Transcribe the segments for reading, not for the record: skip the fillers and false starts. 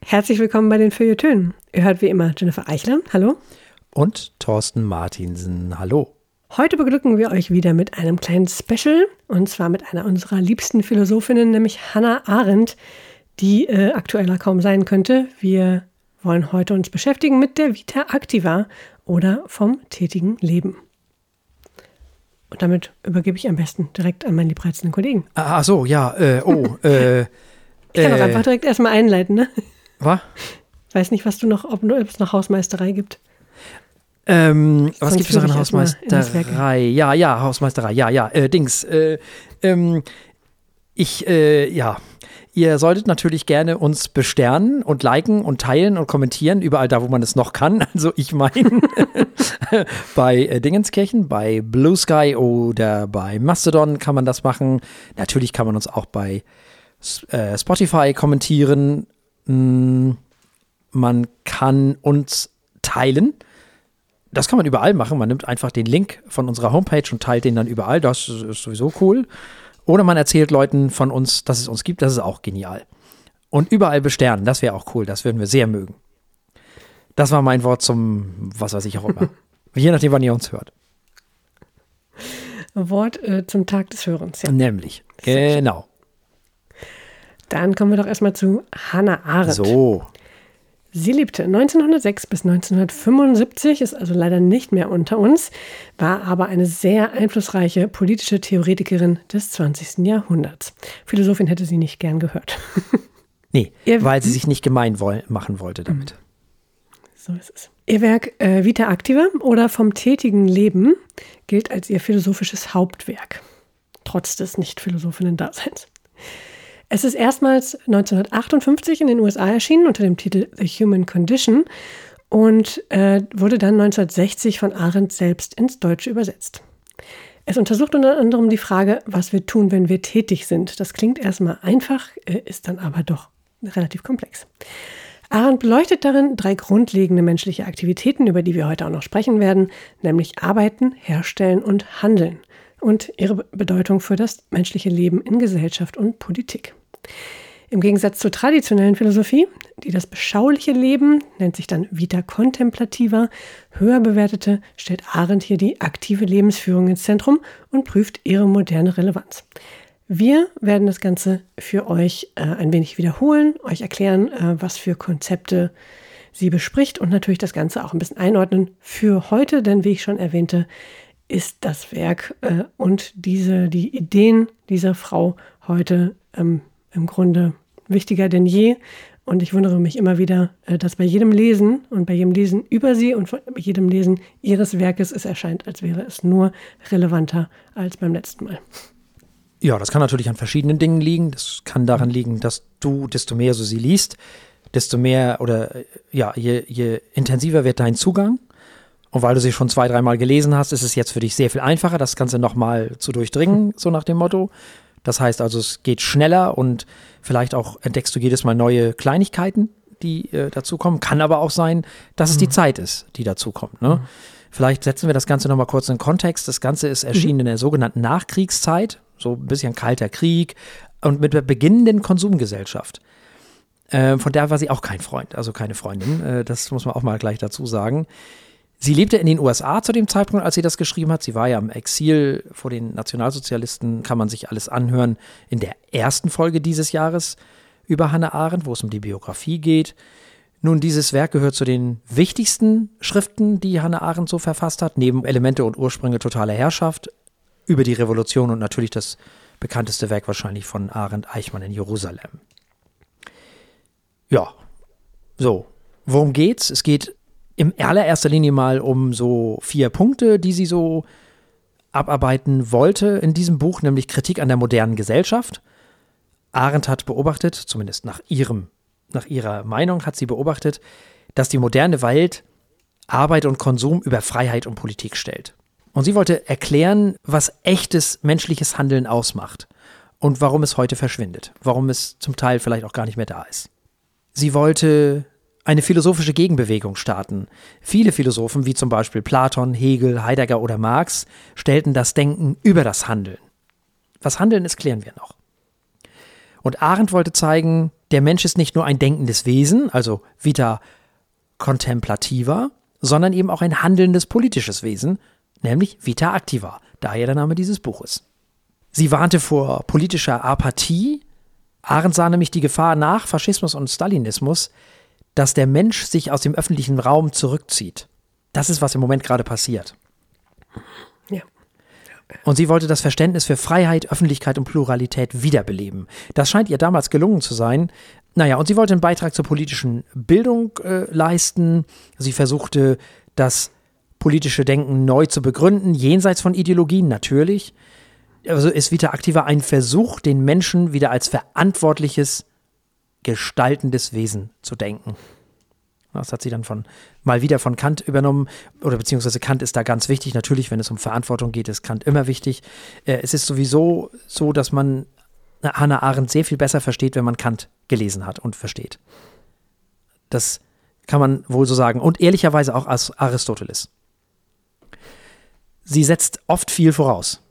Herzlich willkommen bei den Feuilletönen. Ihr hört wie immer Jennifer Eichler, hallo. Und Thorsten Martinsen, hallo. Heute beglücken wir euch wieder mit einem kleinen Special, und zwar mit einer unserer liebsten Philosophinnen, nämlich Hannah Arendt, die aktueller kaum sein könnte. Wir wollen heute uns beschäftigen mit der Vita Activa oder vom tätigen Leben. Und damit übergebe ich am besten direkt an meinen liebreizenden Kollegen. Ach so, ja, Ich kann auch einfach direkt erstmal einleiten, ne? Was? Ich weiß nicht, ob es noch Hausmeisterei gibt. Was gibt es noch an Hausmeisterei? Ja, Hausmeisterei, Ihr solltet natürlich gerne uns besternen und liken und teilen und kommentieren, überall da, wo man es noch kann. Also ich meine, bei Dingenskirchen, bei Blue Sky oder bei Mastodon kann man das machen. Natürlich kann man uns auch bei Spotify kommentieren. Man kann uns teilen. Das kann man überall machen. Man nimmt einfach den Link von unserer Homepage und teilt den dann überall. Das ist sowieso cool. Oder man erzählt Leuten von uns, dass es uns gibt. Das ist auch genial. Und überall besternen, das wäre auch cool. Das würden wir sehr mögen. Das war mein Wort zum, was weiß ich auch immer. Je nachdem, wann ihr uns hört. Wort zum Tag des Hörens, ja. Nämlich, genau. Dann kommen wir doch erstmal zu Hannah Arendt. So. Sie lebte 1906 bis 1975, ist also leider nicht mehr unter uns, war aber eine sehr einflussreiche politische Theoretikerin des 20. Jahrhunderts. Philosophin hätte sie nicht gern gehört. Nee, weil sie sich nicht gemein machen wollte damit. So ist es. Ihr Werk Vita Activa oder vom tätigen Leben gilt als ihr philosophisches Hauptwerk, trotz des Nicht-Philosophinnen-Daseins. Es ist erstmals 1958 in den USA erschienen unter dem Titel The Human Condition und wurde dann 1960 von Arendt selbst ins Deutsche übersetzt. Es untersucht unter anderem die Frage, was wir tun, wenn wir tätig sind. Das klingt erstmal einfach, ist dann aber doch relativ komplex. Arendt beleuchtet darin 3 grundlegende menschliche Aktivitäten, über die wir heute auch noch sprechen werden, nämlich Arbeiten, Herstellen und Handeln und ihre Bedeutung für das menschliche Leben in Gesellschaft und Politik. Im Gegensatz zur traditionellen Philosophie, die das beschauliche Leben, nennt sich dann Vita Contemplativa, höher bewertete, stellt Arendt hier die aktive Lebensführung ins Zentrum und prüft ihre moderne Relevanz. Wir werden das Ganze für euch ein wenig wiederholen, euch erklären, was für Konzepte sie bespricht und natürlich das Ganze auch ein bisschen einordnen für heute, denn wie ich schon erwähnte, ist das Werk und die Ideen dieser Frau heute im Grunde wichtiger denn je. Und ich wundere mich immer wieder, dass bei jedem Lesen und bei jedem Lesen über sie und bei jedem Lesen ihres Werkes es erscheint, als wäre es nur relevanter als beim letzten Mal. Ja, das kann natürlich an verschiedenen Dingen liegen. Das kann daran liegen, dass du, desto mehr so sie liest, desto mehr oder ja, je intensiver wird dein Zugang. Und weil du sie schon 2-3 Mal gelesen hast, ist es jetzt für dich sehr viel einfacher, das Ganze nochmal zu durchdringen, so nach dem Motto. Das heißt also, es geht schneller und vielleicht auch entdeckst du jedes Mal neue Kleinigkeiten, die dazukommen. Kann aber auch sein, dass es die Zeit ist, die dazukommt. Ne? Vielleicht setzen wir das Ganze nochmal kurz in Kontext. Das Ganze ist erschienen in der sogenannten Nachkriegszeit, so ein bisschen Kalter Krieg und mit der beginnenden Konsumgesellschaft. Von der war sie auch kein Freund, also keine Freundin. Das muss man auch mal gleich dazu sagen. Sie lebte in den USA zu dem Zeitpunkt, als sie das geschrieben hat. Sie war ja im Exil vor den Nationalsozialisten, kann man sich alles anhören in der ersten Folge dieses Jahres über Hannah Arendt, wo es um die Biografie geht. Nun, dieses Werk gehört zu den wichtigsten Schriften, die Hannah Arendt so verfasst hat, neben Elemente und Ursprünge totaler Herrschaft, über die Revolution und natürlich das bekannteste Werk wahrscheinlich von Arendt, Eichmann in Jerusalem. Ja, so, worum geht's? Es geht in allererster Linie mal um so 4 Punkte, die sie so abarbeiten wollte in diesem Buch, nämlich Kritik an der modernen Gesellschaft. Arendt hat beobachtet, zumindest nach ihrer Meinung hat sie beobachtet, dass die moderne Welt Arbeit und Konsum über Freiheit und Politik stellt. Und sie wollte erklären, was echtes menschliches Handeln ausmacht und warum es heute verschwindet, warum es zum Teil vielleicht auch gar nicht mehr da ist. Sie wollte eine philosophische Gegenbewegung starten. Viele Philosophen, wie zum Beispiel Platon, Hegel, Heidegger oder Marx, stellten das Denken über das Handeln. Was Handeln ist, klären wir noch. Und Arendt wollte zeigen, der Mensch ist nicht nur ein denkendes Wesen, also vita contemplativa, sondern eben auch ein handelndes politisches Wesen, nämlich vita activa, daher der Name dieses Buches. Sie warnte vor politischer Apathie. Arendt sah nämlich die Gefahr nach Faschismus und Stalinismus, dass der Mensch sich aus dem öffentlichen Raum zurückzieht. Das ist, was im Moment gerade passiert. Ja. Und sie wollte das Verständnis für Freiheit, Öffentlichkeit und Pluralität wiederbeleben. Das scheint ihr damals gelungen zu sein. Naja, und sie wollte einen Beitrag zur politischen Bildung leisten. Sie versuchte, das politische Denken neu zu begründen, jenseits von Ideologien natürlich. Also ist vita activa ein Versuch, den Menschen wieder als verantwortliches, gestaltendes Wesen zu denken. Das hat sie dann mal wieder von Kant übernommen, oder beziehungsweise Kant ist da ganz wichtig. Natürlich, wenn es um Verantwortung geht, ist Kant immer wichtig. Es ist sowieso so, dass man Hannah Arendt sehr viel besser versteht, wenn man Kant gelesen hat und versteht. Das kann man wohl so sagen. Und ehrlicherweise auch als Aristoteles. Sie setzt oft viel voraus,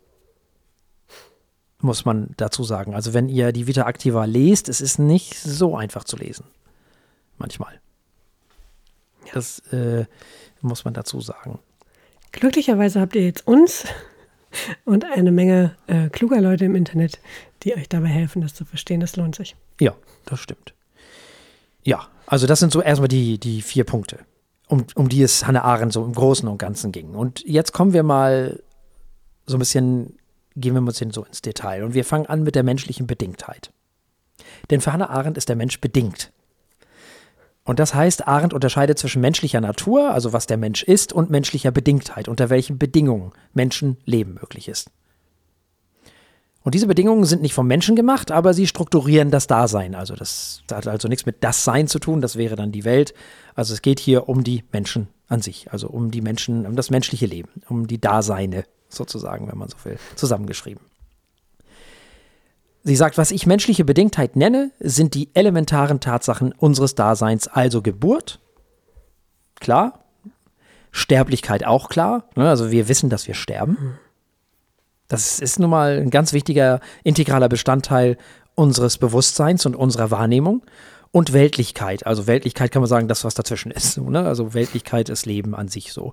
muss man dazu sagen. Also wenn ihr die Vita Activa lest, es ist nicht so einfach zu lesen. Manchmal. Das muss man dazu sagen. Glücklicherweise habt ihr jetzt uns und eine Menge kluger Leute im Internet, die euch dabei helfen, das zu verstehen. Das lohnt sich. Ja, das stimmt. Ja, also das sind so erstmal die 4 Punkte, um die es Hannah Arendt so im Großen und Ganzen ging. Und jetzt kommen wir mal so ein bisschen, gehen wir mal so ins Detail. Und wir fangen an mit der menschlichen Bedingtheit. Denn für Hannah Arendt ist der Mensch bedingt. Und das heißt, Arendt unterscheidet zwischen menschlicher Natur, also was der Mensch ist, und menschlicher Bedingtheit, unter welchen Bedingungen Menschenleben möglich ist. Und diese Bedingungen sind nicht vom Menschen gemacht, aber sie strukturieren das Dasein. Also das hat also nichts mit das Sein zu tun, das wäre dann die Welt. Also es geht hier um die Menschen an sich, also um die Menschen, um das menschliche Leben, um die Daseine sozusagen, wenn man so will, zusammengeschrieben. Sie sagt, was ich menschliche Bedingtheit nenne, sind die elementaren Tatsachen unseres Daseins, also Geburt, klar, Sterblichkeit auch klar, ne? Also wir wissen, dass wir sterben. Das ist nun mal ein ganz wichtiger, integraler Bestandteil unseres Bewusstseins und unserer Wahrnehmung. Und Weltlichkeit, also Weltlichkeit kann man sagen, das, was dazwischen ist, so, ne? Also Weltlichkeit ist Leben an sich so.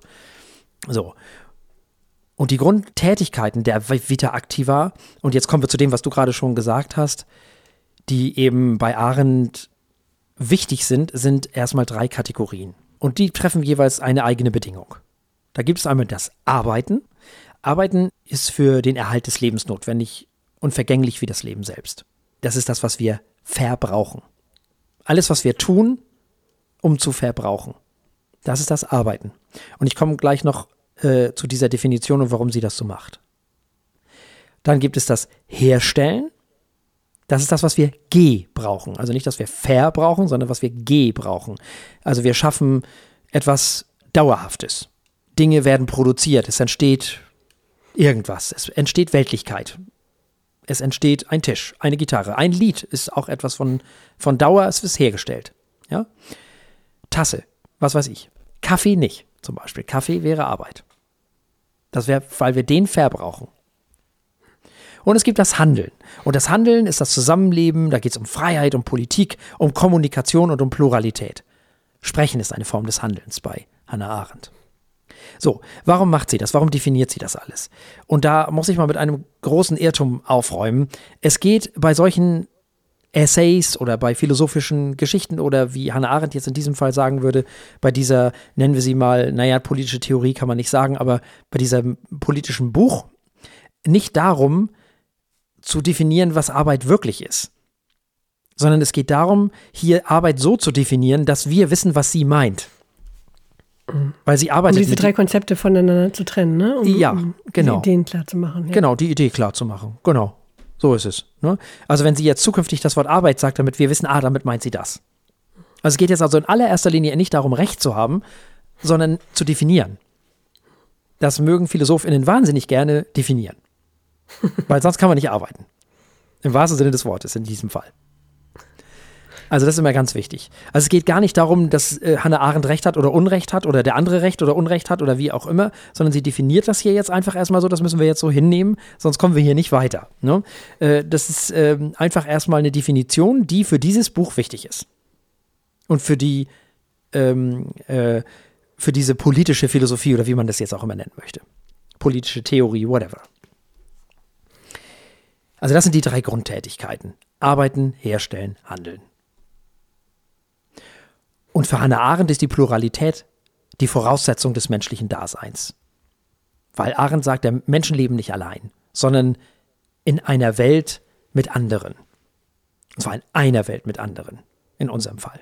Und die Grundtätigkeiten der Vita Activa, und jetzt kommen wir zu dem, was du gerade schon gesagt hast, die eben bei Arendt wichtig sind erstmal 3 Kategorien. Und die treffen jeweils eine eigene Bedingung. Da gibt es einmal das Arbeiten. Arbeiten ist für den Erhalt des Lebens notwendig und vergänglich wie das Leben selbst. Das ist das, was wir verbrauchen. Alles, was wir tun, um zu verbrauchen. Das ist das Arbeiten. Und ich komme gleich noch zu dieser Definition und warum sie das so macht. Dann gibt es das Herstellen. Das ist das, was wir gebrauchen. Also nicht, dass wir verbrauchen, sondern was wir gebrauchen. Also wir schaffen etwas Dauerhaftes. Dinge werden produziert. Es entsteht irgendwas. Es entsteht Weltlichkeit. Es entsteht ein Tisch, eine Gitarre. Ein Lied ist auch etwas von Dauer. Es ist hergestellt. Ja? Tasse, was weiß ich. Kaffee nicht, zum Beispiel. Kaffee wäre Arbeit. Das wäre, weil wir den verbrauchen. Und es gibt das Handeln. Und das Handeln ist das Zusammenleben, da geht es um Freiheit, um Politik, um Kommunikation und um Pluralität. Sprechen ist eine Form des Handelns bei Hannah Arendt. So, warum macht sie das? Warum definiert sie das alles? Und da muss ich mal mit einem großen Irrtum aufräumen. Es geht bei solchen Essays oder bei philosophischen Geschichten oder wie Hannah Arendt jetzt in diesem Fall sagen würde, bei dieser, nennen wir sie mal, politische Theorie kann man nicht sagen, aber bei diesem politischen Buch nicht darum zu definieren, was Arbeit wirklich ist, sondern es geht darum, hier Arbeit so zu definieren, dass wir wissen, was sie meint. Weil sie arbeitet. Um diese 3 Konzepte voneinander zu trennen, ne? Um genau. Die Ideen klar zu machen. Ja. Genau, die Idee klar zu machen. Genau. So ist es. Ne? Also wenn sie jetzt zukünftig das Wort Arbeit sagt, damit wir wissen, damit meint sie das. Also es geht jetzt also in allererster Linie nicht darum, Recht zu haben, sondern zu definieren. Das mögen PhilosophInnen wahnsinnig gerne definieren. Weil sonst kann man nicht arbeiten. Im wahrsten Sinne des Wortes in diesem Fall. Also das ist immer ganz wichtig. Also es geht gar nicht darum, dass Hannah Arendt Recht hat oder Unrecht hat oder der andere Recht oder Unrecht hat oder wie auch immer, sondern sie definiert das hier jetzt einfach erstmal so, das müssen wir jetzt so hinnehmen, sonst kommen wir hier nicht weiter. Ne? Das ist einfach erstmal eine Definition, die für dieses Buch wichtig ist. Und für diese politische Philosophie oder wie man das jetzt auch immer nennen möchte. Politische Theorie, whatever. Also das sind die 3 Grundtätigkeiten. Arbeiten, herstellen, handeln. Und für Hannah Arendt ist die Pluralität die Voraussetzung des menschlichen Daseins. Weil Arendt sagt, der Menschen leben nicht allein, sondern in einer Welt mit anderen. Und zwar in einer Welt mit anderen, in unserem Fall.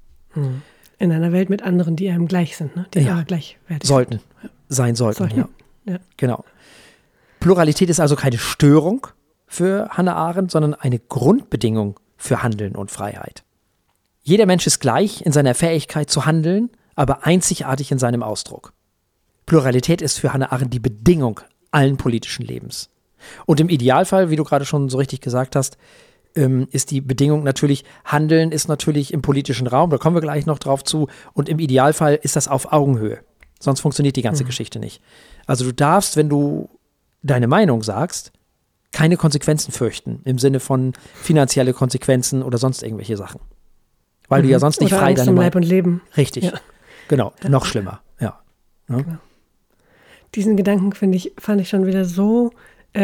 In einer Welt mit anderen, die einem gleich sind, ne? Die aber gleichwertig sein sollten. Ja. Genau. Pluralität ist also keine Störung für Hannah Arendt, sondern eine Grundbedingung für Handeln und Freiheit. Jeder Mensch ist gleich in seiner Fähigkeit zu handeln, aber einzigartig in seinem Ausdruck. Pluralität ist für Hannah Arendt die Bedingung allen politischen Lebens. Und im Idealfall, wie du gerade schon so richtig gesagt hast, ist die Bedingung natürlich, Handeln ist natürlich im politischen Raum, da kommen wir gleich noch drauf zu, und im Idealfall ist das auf Augenhöhe. Sonst funktioniert die ganze Geschichte nicht. Also du darfst, wenn du deine Meinung sagst, keine Konsequenzen fürchten, im Sinne von finanzielle Konsequenzen oder sonst irgendwelche Sachen. Weil du ja sonst nicht oder frei Angst deine um Meinung... Leib und Leben. Richtig, genau, noch schlimmer, ja. Genau. Diesen Gedanken fand ich schon wieder so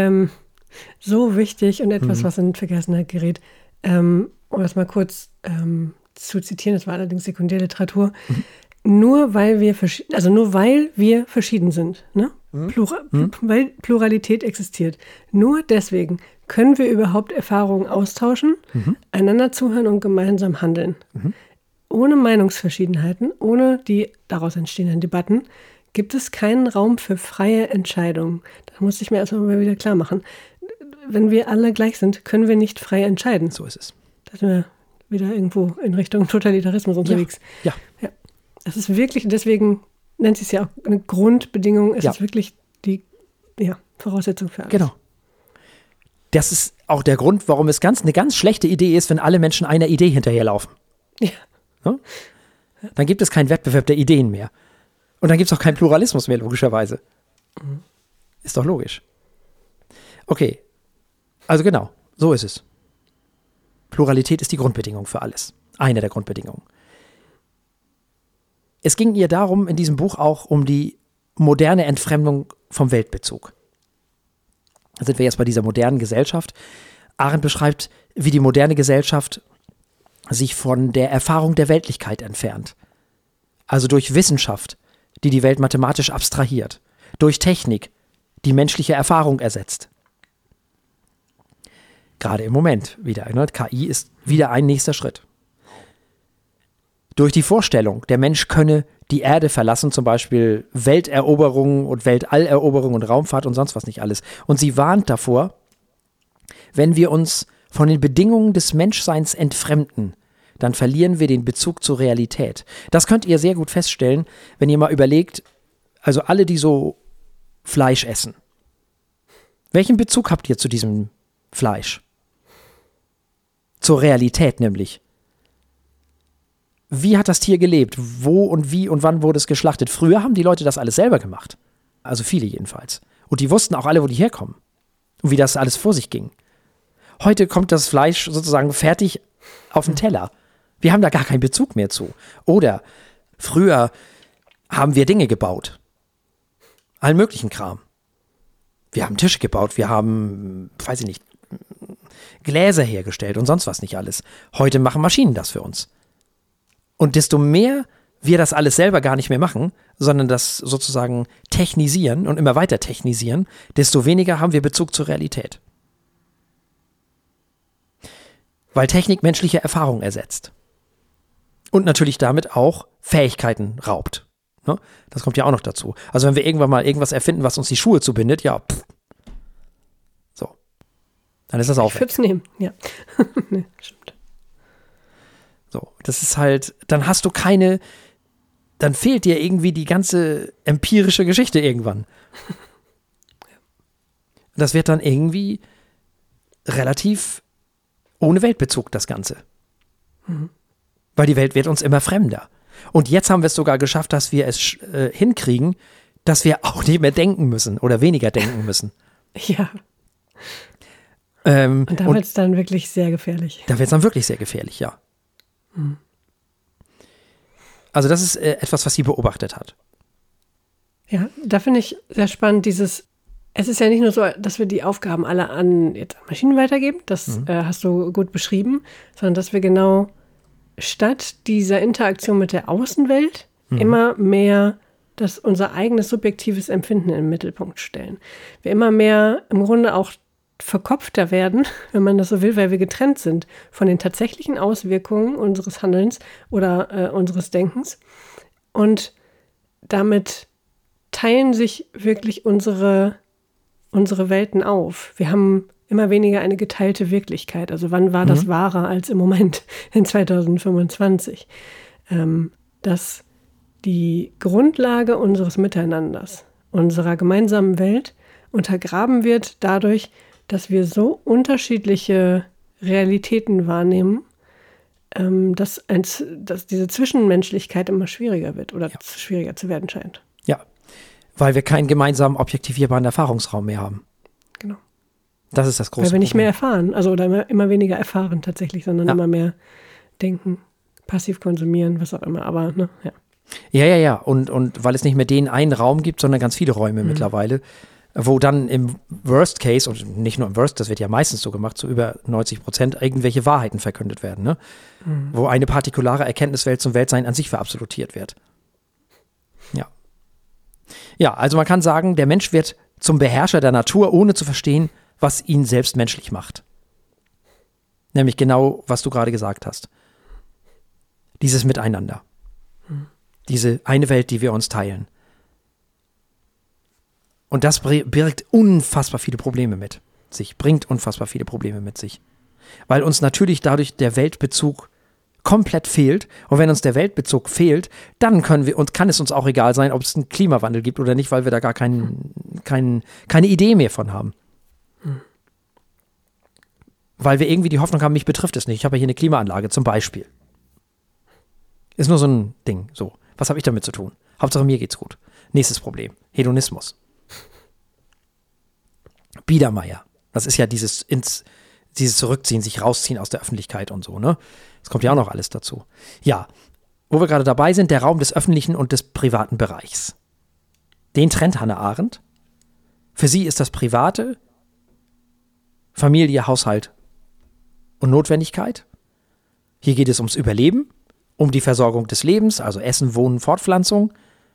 wichtig und etwas, was in Vergessenheit gerät. Um das mal kurz zu zitieren, das war allerdings Sekundärliteratur. Nur weil wir verschieden sind, ne? Weil Pluralität existiert. Nur deswegen können wir überhaupt Erfahrungen austauschen, einander zuhören und gemeinsam handeln. Ohne Meinungsverschiedenheiten, ohne die daraus entstehenden Debatten, gibt es keinen Raum für freie Entscheidungen. Das muss ich mir erstmal mal wieder klar machen. Wenn wir alle gleich sind, können wir nicht frei entscheiden. So ist es. Da sind wir wieder irgendwo in Richtung Totalitarismus unterwegs. Ja. Das ist wirklich, deswegen nennt sie es ja auch eine Grundbedingung, es ist wirklich die Voraussetzung für alles. Genau. Das ist auch der Grund, warum es eine ganz schlechte Idee ist, wenn alle Menschen einer Idee hinterherlaufen. Ja. Ja? Dann gibt es keinen Wettbewerb der Ideen mehr. Und dann gibt es auch keinen Pluralismus mehr, logischerweise. Ist doch logisch. Okay. Also genau, so ist es. Pluralität ist die Grundbedingung für alles. Eine der Grundbedingungen. Es ging ihr darum, in diesem Buch auch um die moderne Entfremdung vom Weltbezug. Da sind wir jetzt bei dieser modernen Gesellschaft. Arendt beschreibt, wie die moderne Gesellschaft sich von der Erfahrung der Weltlichkeit entfernt. Also durch Wissenschaft, die die Welt mathematisch abstrahiert. Durch Technik, die menschliche Erfahrung ersetzt. Gerade im Moment wieder. Ne? KI ist wieder ein nächster Schritt. Durch die Vorstellung, der Mensch könne die Erde verlassen, zum Beispiel Welteroberung und Weltalleroberung und Raumfahrt und sonst was nicht alles. Und sie warnt davor, wenn wir uns von den Bedingungen des Menschseins entfremden, dann verlieren wir den Bezug zur Realität. Das könnt ihr sehr gut feststellen, wenn ihr mal überlegt, also alle, die so Fleisch essen. Welchen Bezug habt ihr zu diesem Fleisch? Zur Realität nämlich. Wie hat das Tier gelebt? Wo und wie und wann wurde es geschlachtet? Früher haben die Leute das alles selber gemacht. Also viele jedenfalls. Und die wussten auch alle, wo die herkommen. Und wie das alles vor sich ging. Heute kommt das Fleisch sozusagen fertig auf den Teller. Wir haben da gar keinen Bezug mehr zu. Oder früher haben wir Dinge gebaut. Allen möglichen Kram. Wir haben Tische gebaut, wir haben, weiß ich nicht, Gläser hergestellt und sonst was nicht alles. Heute machen Maschinen das für uns. Und desto mehr wir das alles selber gar nicht mehr machen, sondern das sozusagen technisieren und immer weiter technisieren, desto weniger haben wir Bezug zur Realität. Weil Technik menschliche Erfahrung ersetzt. Und natürlich damit auch Fähigkeiten raubt. Ne? Das kommt ja auch noch dazu. Also wenn wir irgendwann mal irgendwas erfinden, was uns die Schuhe zubindet, so. Dann ist das auch weg. Ich würde es nehmen, ja. Nee, stimmt. So, das ist halt, dann hast du dann fehlt dir irgendwie die ganze empirische Geschichte irgendwann. Das wird dann irgendwie relativ ohne Weltbezug, das Ganze. Weil die Welt wird uns immer fremder. Und jetzt haben wir es sogar geschafft, dass wir es hinkriegen, dass wir auch nicht mehr denken müssen oder weniger denken müssen. Ja. Und da wird es dann wirklich sehr gefährlich. Da wird es dann wirklich sehr gefährlich, ja. Also das ist etwas, was sie beobachtet hat. Ja, da finde ich sehr spannend es ist ja nicht nur so, dass wir die Aufgaben alle an Maschinen weitergeben, das hast du gut beschrieben, sondern dass wir genau statt dieser Interaktion mit der Außenwelt immer mehr unser eigenes subjektives Empfinden im Mittelpunkt stellen. Wir immer mehr im Grunde auch verkopfter werden, wenn man das so will, weil wir getrennt sind von den tatsächlichen Auswirkungen unseres Handelns oder unseres Denkens. Und damit teilen sich wirklich unsere Welten auf. Wir haben immer weniger eine geteilte Wirklichkeit. Also wann war das wahrer als im Moment in 2025? Dass die Grundlage unseres Miteinanders, unserer gemeinsamen Welt untergraben wird dadurch, dass wir so unterschiedliche Realitäten wahrnehmen, dass diese Zwischenmenschlichkeit immer schwieriger wird oder schwieriger zu werden scheint. Ja, weil wir keinen gemeinsamen objektivierbaren Erfahrungsraum mehr haben. Genau. Das ist das große Problem. Weil wir nicht mehr erfahren, also oder immer weniger erfahren tatsächlich, sondern immer mehr denken, passiv konsumieren, was auch immer, aber ja. Ja. Und weil es nicht mehr den einen Raum gibt, sondern ganz viele Räume mittlerweile, wo dann im Worst Case, und nicht nur im Worst, das wird ja meistens so gemacht, zu über 90%, irgendwelche Wahrheiten verkündet werden, ne? Wo eine partikulare Erkenntniswelt zum Weltsein an sich verabsolutiert wird. Ja. Ja, also man kann sagen, der Mensch wird zum Beherrscher der Natur, ohne zu verstehen, was ihn selbst menschlich macht. Nämlich genau, was du gerade gesagt hast. Dieses Miteinander. Diese eine Welt, die wir uns teilen. Und das birgt unfassbar viele Probleme mit sich, bringt unfassbar viele Probleme mit sich. Weil uns natürlich dadurch der Weltbezug komplett fehlt. Und wenn uns der Weltbezug fehlt, dann kann es uns auch egal sein, ob es einen Klimawandel gibt oder nicht, weil wir da gar keine Idee mehr von haben. Weil wir irgendwie die Hoffnung haben, mich betrifft es nicht. Ich habe ja hier eine Klimaanlage zum Beispiel. Ist nur so ein Ding, so. Was habe ich damit zu tun? Hauptsache mir geht's gut. Nächstes Problem. Hedonismus. Biedermeier. Das ist ja dieses Zurückziehen, sich rausziehen aus der Öffentlichkeit und so, ne? Das kommt ja auch noch alles dazu. Ja, wo wir gerade dabei sind, der Raum des öffentlichen und des privaten Bereichs. Den trennt Hannah Arendt. Für sie ist das Private Familie, Haushalt und Notwendigkeit. Hier geht es ums Überleben, um die Versorgung des Lebens, also Essen, Wohnen, Fortpflanzung.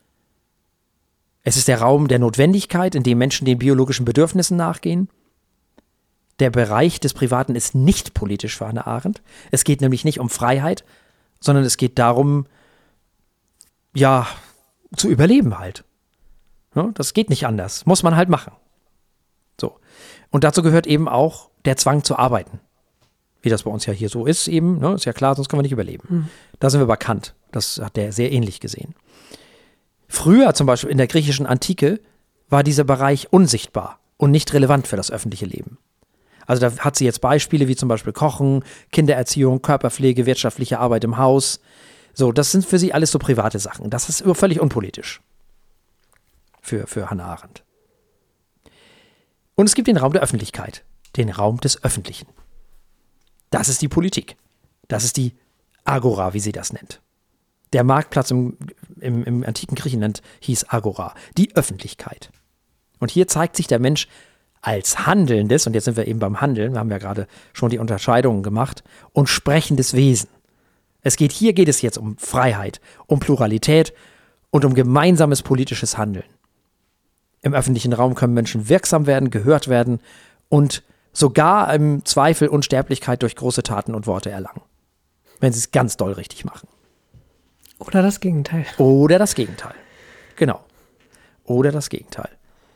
Es ist der Raum der Notwendigkeit, in dem Menschen den biologischen Bedürfnissen nachgehen. Der Bereich des Privaten ist nicht politisch für Hannah Arendt. Es geht nämlich nicht um Freiheit, sondern es geht darum, ja, zu überleben halt. Ja, das geht nicht anders. Muss man halt machen. So. Und dazu gehört eben auch der Zwang zu arbeiten. Wie das bei uns ja hier so ist eben, ne? Ist ja klar, sonst können wir nicht überleben. Da sind wir bei Kant. Das hat der sehr ähnlich gesehen. Früher zum Beispiel in der griechischen Antike war dieser Bereich unsichtbar und nicht relevant für das öffentliche Leben. Also da hat sie jetzt Beispiele wie zum Beispiel Kochen, Kindererziehung, Körperpflege, wirtschaftliche Arbeit im Haus. So, das sind für sie alles so private Sachen. Das ist völlig unpolitisch für Hannah Arendt. Und es gibt den Raum der Öffentlichkeit, den Raum des Öffentlichen. Das ist die Politik. Das ist die Agora, wie sie das nennt. Der Marktplatz im antiken Griechenland hieß Agora, die Öffentlichkeit. Und hier zeigt sich der Mensch als handelndes, und jetzt sind wir eben beim Handeln, wir haben ja gerade schon die Unterscheidungen gemacht, und sprechendes Wesen. Hier geht es jetzt um Freiheit, um Pluralität und um gemeinsames politisches Handeln. Im öffentlichen Raum können Menschen wirksam werden, gehört werden und sogar im Zweifel Unsterblichkeit durch große Taten und Worte erlangen. Wenn sie es ganz doll richtig machen. Oder das Gegenteil. Oder das Gegenteil. Genau. Oder das Gegenteil.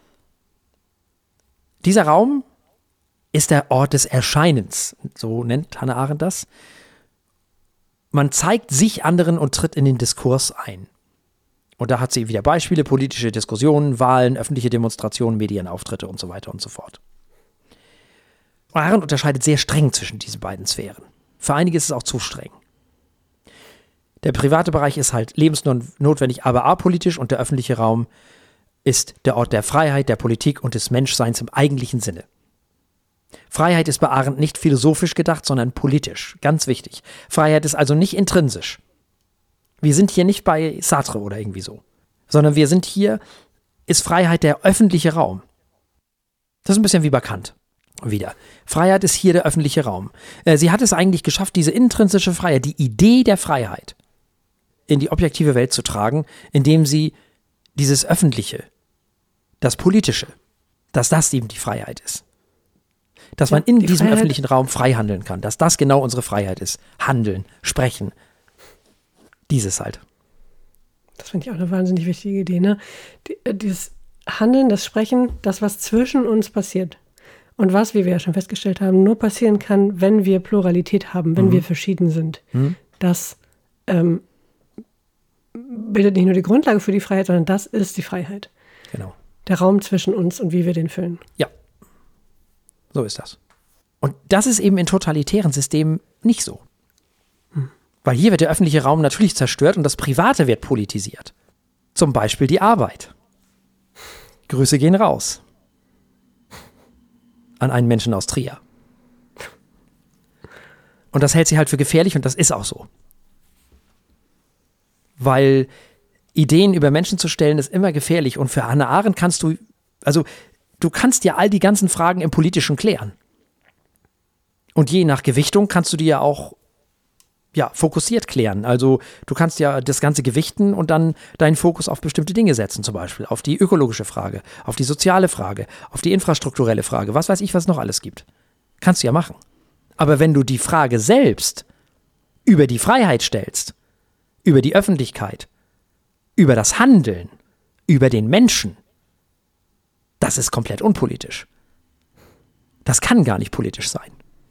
Dieser Raum ist der Ort des Erscheinens. So nennt Hannah Arendt das. Man zeigt sich anderen und tritt in den Diskurs ein. Und da hat sie wieder Beispiele, politische Diskussionen, Wahlen, öffentliche Demonstrationen, Medienauftritte und so weiter und so fort. Arendt unterscheidet sehr streng zwischen diesen beiden Sphären. Für einige ist es auch zu streng. Der private Bereich ist halt lebensnotwendig, aber apolitisch und der öffentliche Raum ist der Ort der Freiheit, der Politik und des Menschseins im eigentlichen Sinne. Freiheit ist bei Arendt nicht philosophisch gedacht, sondern politisch. Ganz wichtig. Freiheit ist also nicht intrinsisch. Wir sind hier nicht bei Sartre oder irgendwie so, sondern ist Freiheit der öffentliche Raum. Das ist ein bisschen wie bei Kant. Wieder. Freiheit ist hier der öffentliche Raum. Sie hat es eigentlich geschafft, diese intrinsische Freiheit, die Idee der Freiheit, in die objektive Welt zu tragen, indem sie dieses Öffentliche, das Politische, dass das eben die Freiheit ist. Dass man in diesem öffentlichen Raum frei handeln kann, dass das genau unsere Freiheit ist. Handeln, sprechen. Dieses halt. Das finde ich auch eine wahnsinnig wichtige Idee, ne? Dieses Handeln, das Sprechen, das, was zwischen uns passiert. Und was, wie wir ja schon festgestellt haben, nur passieren kann, wenn wir Pluralität haben, wenn wir verschieden sind. Das bildet nicht nur die Grundlage für die Freiheit, sondern das ist die Freiheit. Genau. Der Raum zwischen uns und wie wir den füllen. Ja. So ist das. Und das ist eben in totalitären Systemen nicht so. Weil hier wird der öffentliche Raum natürlich zerstört und das Private wird politisiert. Zum Beispiel die Arbeit. Grüße gehen raus. An einen Menschen aus Trier. Und das hält sie halt für gefährlich und das ist auch so. Weil Ideen über Menschen zu stellen ist immer gefährlich und für Hannah Arendt du kannst ja all die ganzen Fragen im Politischen klären. Und je nach Gewichtung kannst du die ja auch fokussiert klären. Also du kannst ja das Ganze gewichten und dann deinen Fokus auf bestimmte Dinge setzen, zum Beispiel auf die ökologische Frage, auf die soziale Frage, auf die infrastrukturelle Frage, was weiß ich, was noch alles gibt. Kannst du ja machen. Aber wenn du die Frage selbst über die Freiheit stellst, über die Öffentlichkeit, über das Handeln, über den Menschen, das ist komplett unpolitisch. Das kann gar nicht politisch sein.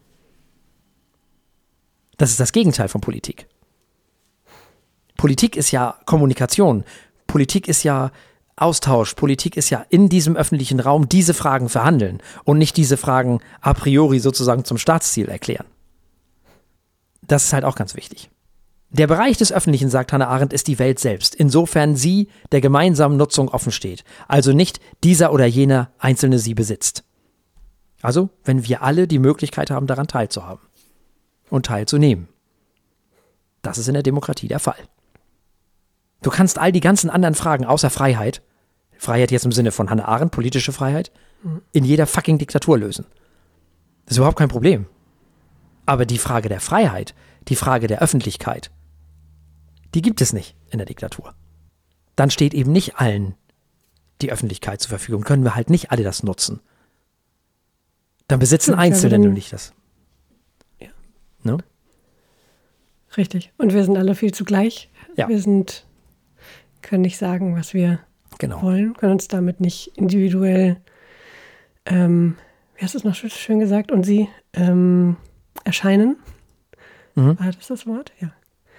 Das ist das Gegenteil von Politik. Politik ist ja Kommunikation. Politik ist ja Austausch. Politik ist ja in diesem öffentlichen Raum diese Fragen verhandeln und nicht diese Fragen a priori sozusagen zum Staatsziel erklären. Das ist halt auch ganz wichtig. Der Bereich des Öffentlichen, sagt Hannah Arendt, ist die Welt selbst, insofern sie der gemeinsamen Nutzung offen steht, also nicht dieser oder jener Einzelne sie besitzt. Also, wenn wir alle die Möglichkeit haben, daran teilzuhaben und teilzunehmen. Das ist in der Demokratie der Fall. Du kannst all die ganzen anderen Fragen außer Freiheit jetzt im Sinne von Hannah Arendt, politische Freiheit, in jeder fucking Diktatur lösen. Das ist überhaupt kein Problem. Aber die Frage der Freiheit, die Frage der Öffentlichkeit, die gibt es nicht in der Diktatur. Dann steht eben nicht allen die Öffentlichkeit zur Verfügung. Können wir halt nicht alle das nutzen. Dann besitzen Einzelne nämlich das. Ja. Ne? Richtig. Und wir sind alle viel zu gleich. Ja. Wir können nicht sagen, was wir wollen, können uns damit nicht individuell, wie hast du es noch schön gesagt, und sie erscheinen. War das Wort? Ja.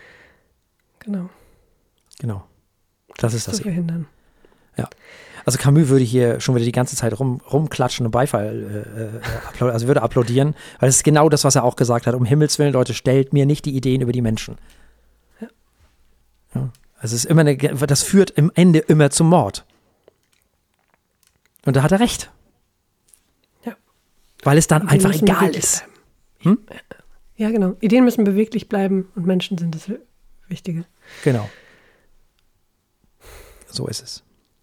Genau. Das ist das. Zu verhindern. Ja. Also Camus würde hier schon wieder die ganze Zeit rumklatschen und Beifall würde applaudieren, weil es ist genau das, was er auch gesagt hat. Um Himmels Willen, Leute, stellt mir nicht die Ideen über die Menschen. Ja. Also es ist das führt im Ende immer zum Mord. Und da hat er recht. Ja. Weil es dann einfach egal ist. Ja, genau. Ideen müssen beweglich bleiben und Menschen sind das Wichtige. Genau. So ist es.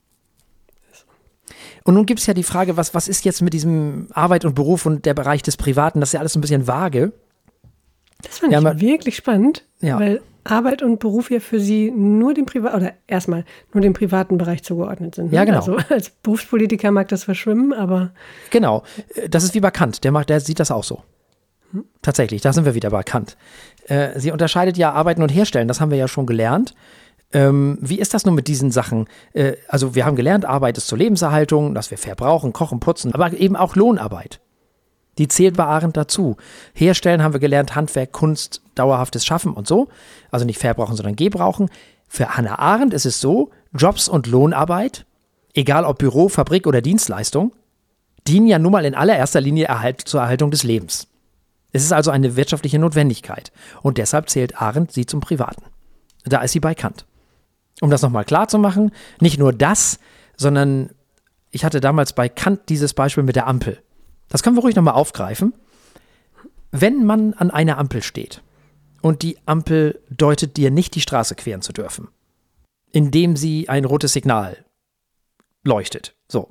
Und nun gibt es ja die Frage, was ist jetzt mit diesem Arbeit und Beruf und der Bereich des Privaten? Das ist ja alles ein bisschen vage. Das fand ich wirklich spannend, weil Arbeit und Beruf ja für sie nur dem privaten Bereich zugeordnet sind. Ne? Ja, genau. Also als Berufspolitiker mag das verschwimmen, aber... Genau, das ist wie bei Kant, der sieht das auch so. Tatsächlich, da sind wir wieder bei Kant. Sie unterscheidet ja Arbeiten und Herstellen, das haben wir ja schon gelernt. Wie ist das nun mit diesen Sachen? Also wir haben gelernt, Arbeit ist zur Lebenserhaltung, dass wir verbrauchen, kochen, putzen, aber eben auch Lohnarbeit. Die zählt bei Arendt dazu. Herstellen haben wir gelernt, Handwerk, Kunst, dauerhaftes Schaffen und so. Also nicht verbrauchen, sondern gebrauchen. Für Hannah Arendt ist es so, Jobs und Lohnarbeit, egal ob Büro, Fabrik oder Dienstleistung, dienen ja nun mal in allererster Linie zur Erhaltung des Lebens. Es ist also eine wirtschaftliche Notwendigkeit. Und deshalb zählt Arendt sie zum Privaten. da ist sie bei Kant. Um das nochmal klar zu machen, nicht nur das, sondern ich hatte damals bei Kant dieses Beispiel mit der Ampel. Das können wir ruhig nochmal aufgreifen. Wenn man an einer Ampel steht und die Ampel deutet dir nicht, die Straße queren zu dürfen, indem sie ein rotes Signal leuchtet, so,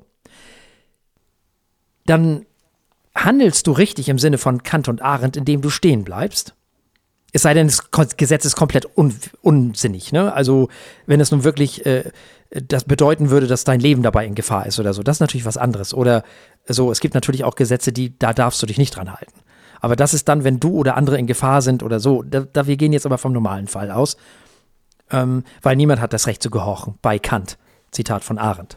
dann handelst du richtig im Sinne von Kant und Arendt, indem du stehen bleibst. Es sei denn, das Gesetz ist komplett unsinnig, ne? Also, wenn es nun wirklich das bedeuten würde, dass dein Leben dabei in Gefahr ist oder so, das ist natürlich was anderes. Oder so, es gibt natürlich auch Gesetze, da darfst du dich nicht dran halten. Aber das ist dann, wenn du oder andere in Gefahr sind oder so. Wir gehen jetzt aber vom normalen Fall aus, weil niemand hat das Recht zu gehorchen, bei Kant. Zitat von Arendt.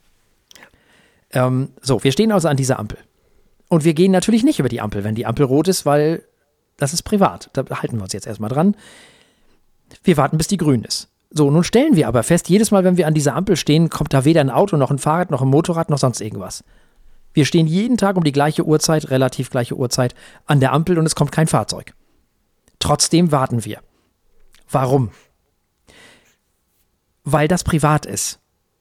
Wir stehen also an dieser Ampel. Und wir gehen natürlich nicht über die Ampel, wenn die Ampel rot ist, weil das ist privat. Da halten wir uns jetzt erstmal dran. Wir warten, bis die grün ist. So, nun stellen wir aber fest, jedes Mal, wenn wir an dieser Ampel stehen, kommt da weder ein Auto, noch ein Fahrrad, noch ein Motorrad, noch sonst irgendwas. Wir stehen jeden Tag um die gleiche Uhrzeit, relativ gleiche Uhrzeit, an der Ampel und es kommt kein Fahrzeug. Trotzdem warten wir. Warum? Weil das privat ist,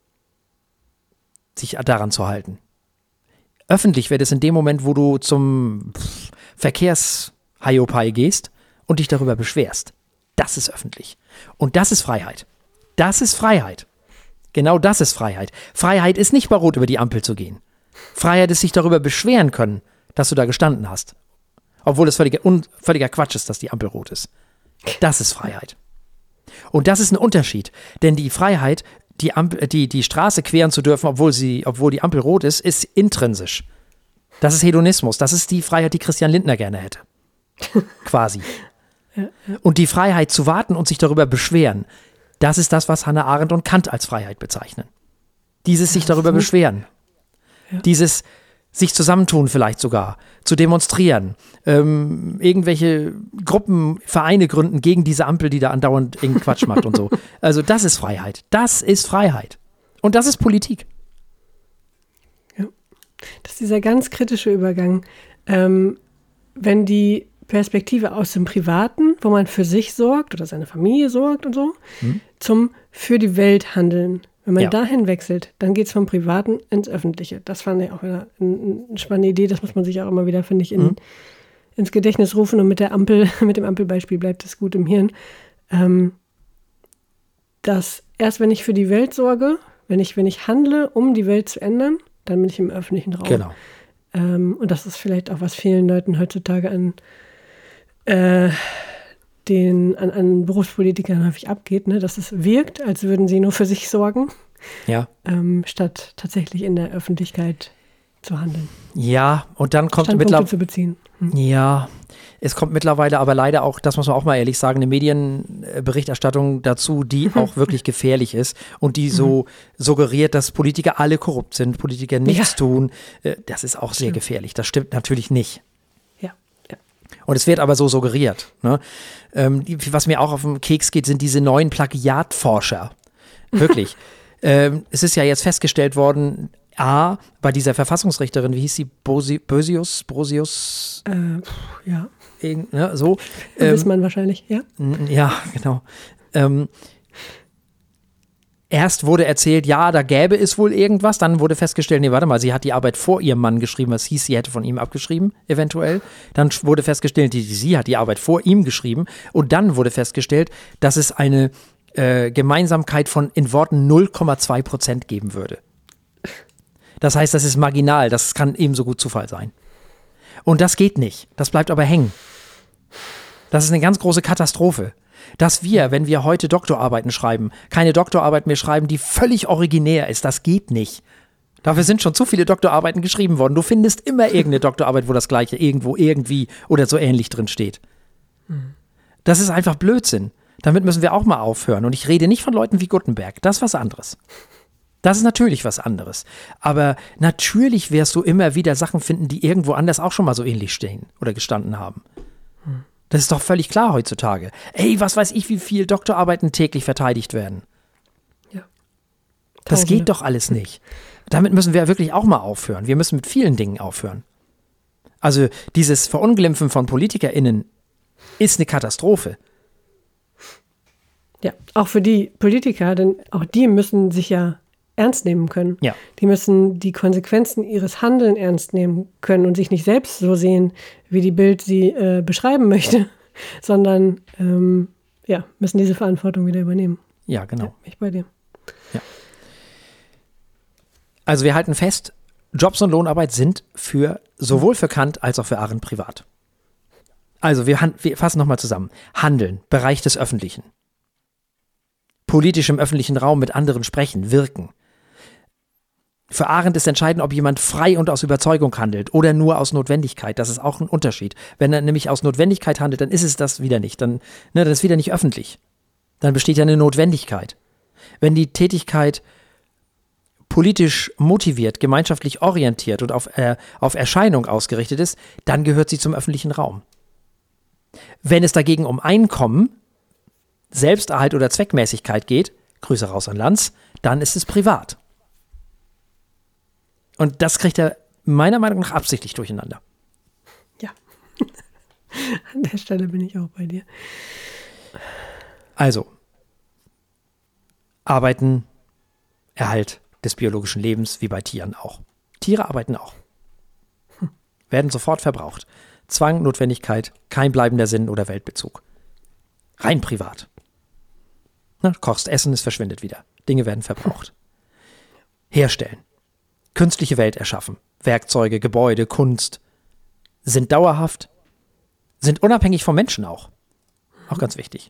sich daran zu halten. Öffentlich wird es in dem Moment, wo du zum Verkehrs-Hiopai gehst und dich darüber beschwerst. Das ist öffentlich. Und das ist Freiheit. Das ist Freiheit. Genau das ist Freiheit. Freiheit ist nicht bei Rot über die Ampel zu gehen. Freiheit ist sich darüber beschweren können, dass du da gestanden hast. Obwohl es völliger Quatsch ist, dass die Ampel rot ist. Das ist Freiheit. Und das ist ein Unterschied. Denn die Freiheit, die Straße queren zu dürfen, obwohl die Ampel rot ist intrinsisch. Das ist Hedonismus. Das ist die Freiheit, die Christian Lindner gerne hätte. Quasi. Und die Freiheit zu warten und sich darüber beschweren, das ist das, was Hannah Arendt und Kant als Freiheit bezeichnen. Dieses sich darüber beschweren. Dieses sich zusammentun vielleicht sogar, zu demonstrieren, irgendwelche Gruppen, Vereine gründen gegen diese Ampel, die da andauernd irgendeinen Quatsch macht und so. Also das ist Freiheit. Das ist Freiheit. Und das ist Politik. Ja. Das ist dieser ganz kritische Übergang. Wenn die Perspektive aus dem Privaten, wo man für sich sorgt oder seine Familie sorgt und so, zum für die Welt handeln. Wenn man dahin wechselt, dann geht es vom Privaten ins Öffentliche. Das fand ich auch eine spannende Idee. Das muss man sich auch immer wieder, finde ich, ins Gedächtnis rufen. Und mit der Ampel, mit dem Ampelbeispiel bleibt es gut im Hirn. Dass erst, wenn ich für die Welt sorge, wenn ich handle, um die Welt zu ändern, dann bin ich im öffentlichen Raum. Genau. Und das ist vielleicht auch, was vielen Leuten heutzutage an Berufspolitikern häufig abgeht, ne? Dass es wirkt, als würden sie nur für sich sorgen, statt tatsächlich in der Öffentlichkeit zu handeln. Ja, und dann kommt Standpunkte zu beziehen. Ja, es kommt mittlerweile aber leider auch, das muss man auch mal ehrlich sagen, eine Medienberichterstattung dazu, die auch wirklich gefährlich ist und die so suggeriert, dass Politiker alle korrupt sind, Politiker nichts tun. Das ist auch sehr gefährlich. Das stimmt natürlich nicht. Und es wird aber so suggeriert. Ne? Was mir auch auf den Keks geht, sind diese neuen Plagiatforscher. Wirklich. Es ist ja jetzt festgestellt worden, bei dieser Verfassungsrichterin, wie hieß sie? Brosius? Ja. So. Weiß man wahrscheinlich, ja. Ja, genau. Erst wurde erzählt, ja, da gäbe es wohl irgendwas. Dann wurde festgestellt, nee, warte mal, sie hat die Arbeit vor ihrem Mann geschrieben. Was hieß, sie hätte von ihm abgeschrieben, eventuell. Dann wurde festgestellt, sie hat die Arbeit vor ihm geschrieben. Und dann wurde festgestellt, dass es eine Gemeinsamkeit von in Worten 0,2% geben würde. Das heißt, das ist marginal. Das kann ebenso gut Zufall sein. Und das geht nicht. Das bleibt aber hängen. Das ist eine ganz große Katastrophe. Dass wir, wenn wir heute Doktorarbeiten schreiben, keine Doktorarbeit mehr schreiben, die völlig originär ist, das geht nicht. Dafür sind schon zu viele Doktorarbeiten geschrieben worden. Du findest immer irgendeine Doktorarbeit, wo das Gleiche irgendwo, irgendwie oder so ähnlich drin steht. Das ist einfach Blödsinn. Damit müssen wir auch mal aufhören. Und ich rede nicht von Leuten wie Gutenberg. Das ist was anderes. Das ist natürlich was anderes. Aber natürlich wirst du immer wieder Sachen finden, die irgendwo anders auch schon mal so ähnlich stehen oder gestanden haben. Das ist doch völlig klar heutzutage. Ey, was weiß ich, wie viel Doktorarbeiten täglich verteidigt werden. Ja. Das geht doch alles nicht. Damit müssen wir wirklich auch mal aufhören. Wir müssen mit vielen Dingen aufhören. Also dieses Verunglimpfen von PolitikerInnen ist eine Katastrophe. Ja, auch für die Politiker, denn auch die müssen sich ja ernst nehmen können. Ja. Die müssen die Konsequenzen ihres Handelns ernst nehmen können und sich nicht selbst so sehen, wie die Bild sie beschreiben möchte, sondern müssen diese Verantwortung wieder übernehmen. Ja, genau. Ja, bin ich bei dir. Ja. Also wir halten fest, Jobs und Lohnarbeit sind sowohl für Kant als auch für Arendt privat. Also wir fassen nochmal zusammen. Handeln, Bereich des Öffentlichen. Politisch im öffentlichen Raum mit anderen sprechen, wirken. Für Arendt ist entscheidend, ob jemand frei und aus Überzeugung handelt oder nur aus Notwendigkeit. Das ist auch ein Unterschied. Wenn er nämlich aus Notwendigkeit handelt, dann ist es das wieder nicht. Dann ist es wieder nicht öffentlich. Dann besteht ja eine Notwendigkeit. Wenn die Tätigkeit politisch motiviert, gemeinschaftlich orientiert und auf Erscheinung ausgerichtet ist, dann gehört sie zum öffentlichen Raum. Wenn es dagegen um Einkommen, Selbsterhalt oder Zweckmäßigkeit geht, Grüße raus an Lanz, dann ist es privat. Und das kriegt er meiner Meinung nach absichtlich durcheinander. Ja, an der Stelle bin ich auch bei dir. Also, Arbeiten, Erhalt des biologischen Lebens, wie bei Tieren auch. Tiere arbeiten auch. Werden sofort verbraucht. Zwang, Notwendigkeit, kein bleibender Sinn oder Weltbezug. Rein privat. Kochst Essen, es verschwindet wieder. Dinge werden verbraucht. Herstellen. Künstliche Welt erschaffen. Werkzeuge, Gebäude, Kunst. Sind dauerhaft. Sind unabhängig vom Menschen auch. Auch ganz wichtig.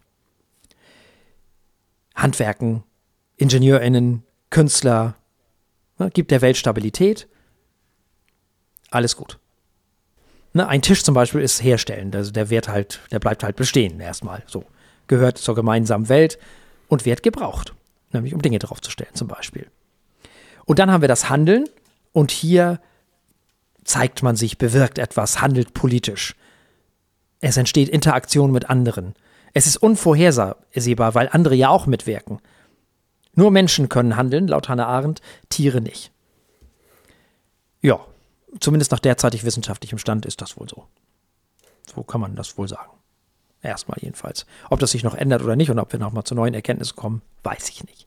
Handwerken, IngenieurInnen, Künstler. Gibt der Welt Stabilität. Alles gut. Ein Tisch zum Beispiel ist herstellen. Also der bleibt halt bestehen erstmal. So. Gehört zur gemeinsamen Welt und wird gebraucht. Nämlich um Dinge draufzustellen zum Beispiel. Und dann haben wir das Handeln und hier zeigt man sich, bewirkt etwas, handelt politisch. Es entsteht Interaktion mit anderen. Es ist unvorhersehbar, weil andere ja auch mitwirken. Nur Menschen können handeln, laut Hannah Arendt, Tiere nicht. Ja, zumindest nach derzeitig wissenschaftlichem Stand ist das wohl so. So kann man das wohl sagen. Erstmal jedenfalls. Ob das sich noch ändert oder nicht und ob wir nochmal zu neuen Erkenntnissen kommen, weiß ich nicht.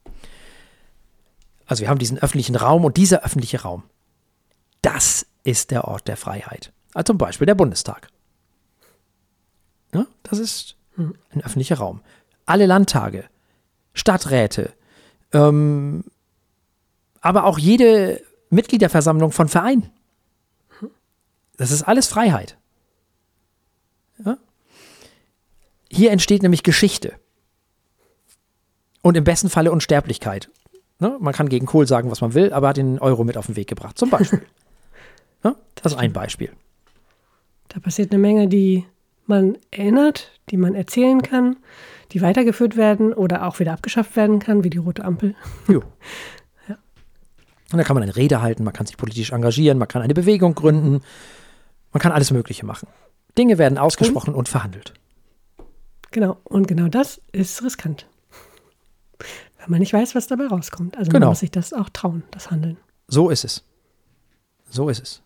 Also wir haben diesen öffentlichen Raum und dieser öffentliche Raum, das ist der Ort der Freiheit. Also zum Beispiel der Bundestag. Ja, das ist ein öffentlicher Raum. Alle Landtage, Stadträte, aber auch jede Mitgliederversammlung von Vereinen. Das ist alles Freiheit. Ja? Hier entsteht nämlich Geschichte. Und im besten Falle Unsterblichkeit. Man kann gegen Kohl sagen, was man will, aber hat den Euro mit auf den Weg gebracht. Zum Beispiel. Ja? Das ist ein Beispiel. Da passiert eine Menge, die man erinnert, die man erzählen kann, die weitergeführt werden oder auch wieder abgeschafft werden kann, wie die rote Ampel. Jo. Ja. Und da kann man eine Rede halten, man kann sich politisch engagieren, man kann eine Bewegung gründen, man kann alles Mögliche machen. Dinge werden ausgesprochen und verhandelt. Genau, und genau das ist riskant. Weil man nicht weiß, was dabei rauskommt. Also genau. Man muss sich das auch trauen, das Handeln. So ist es. So ist es.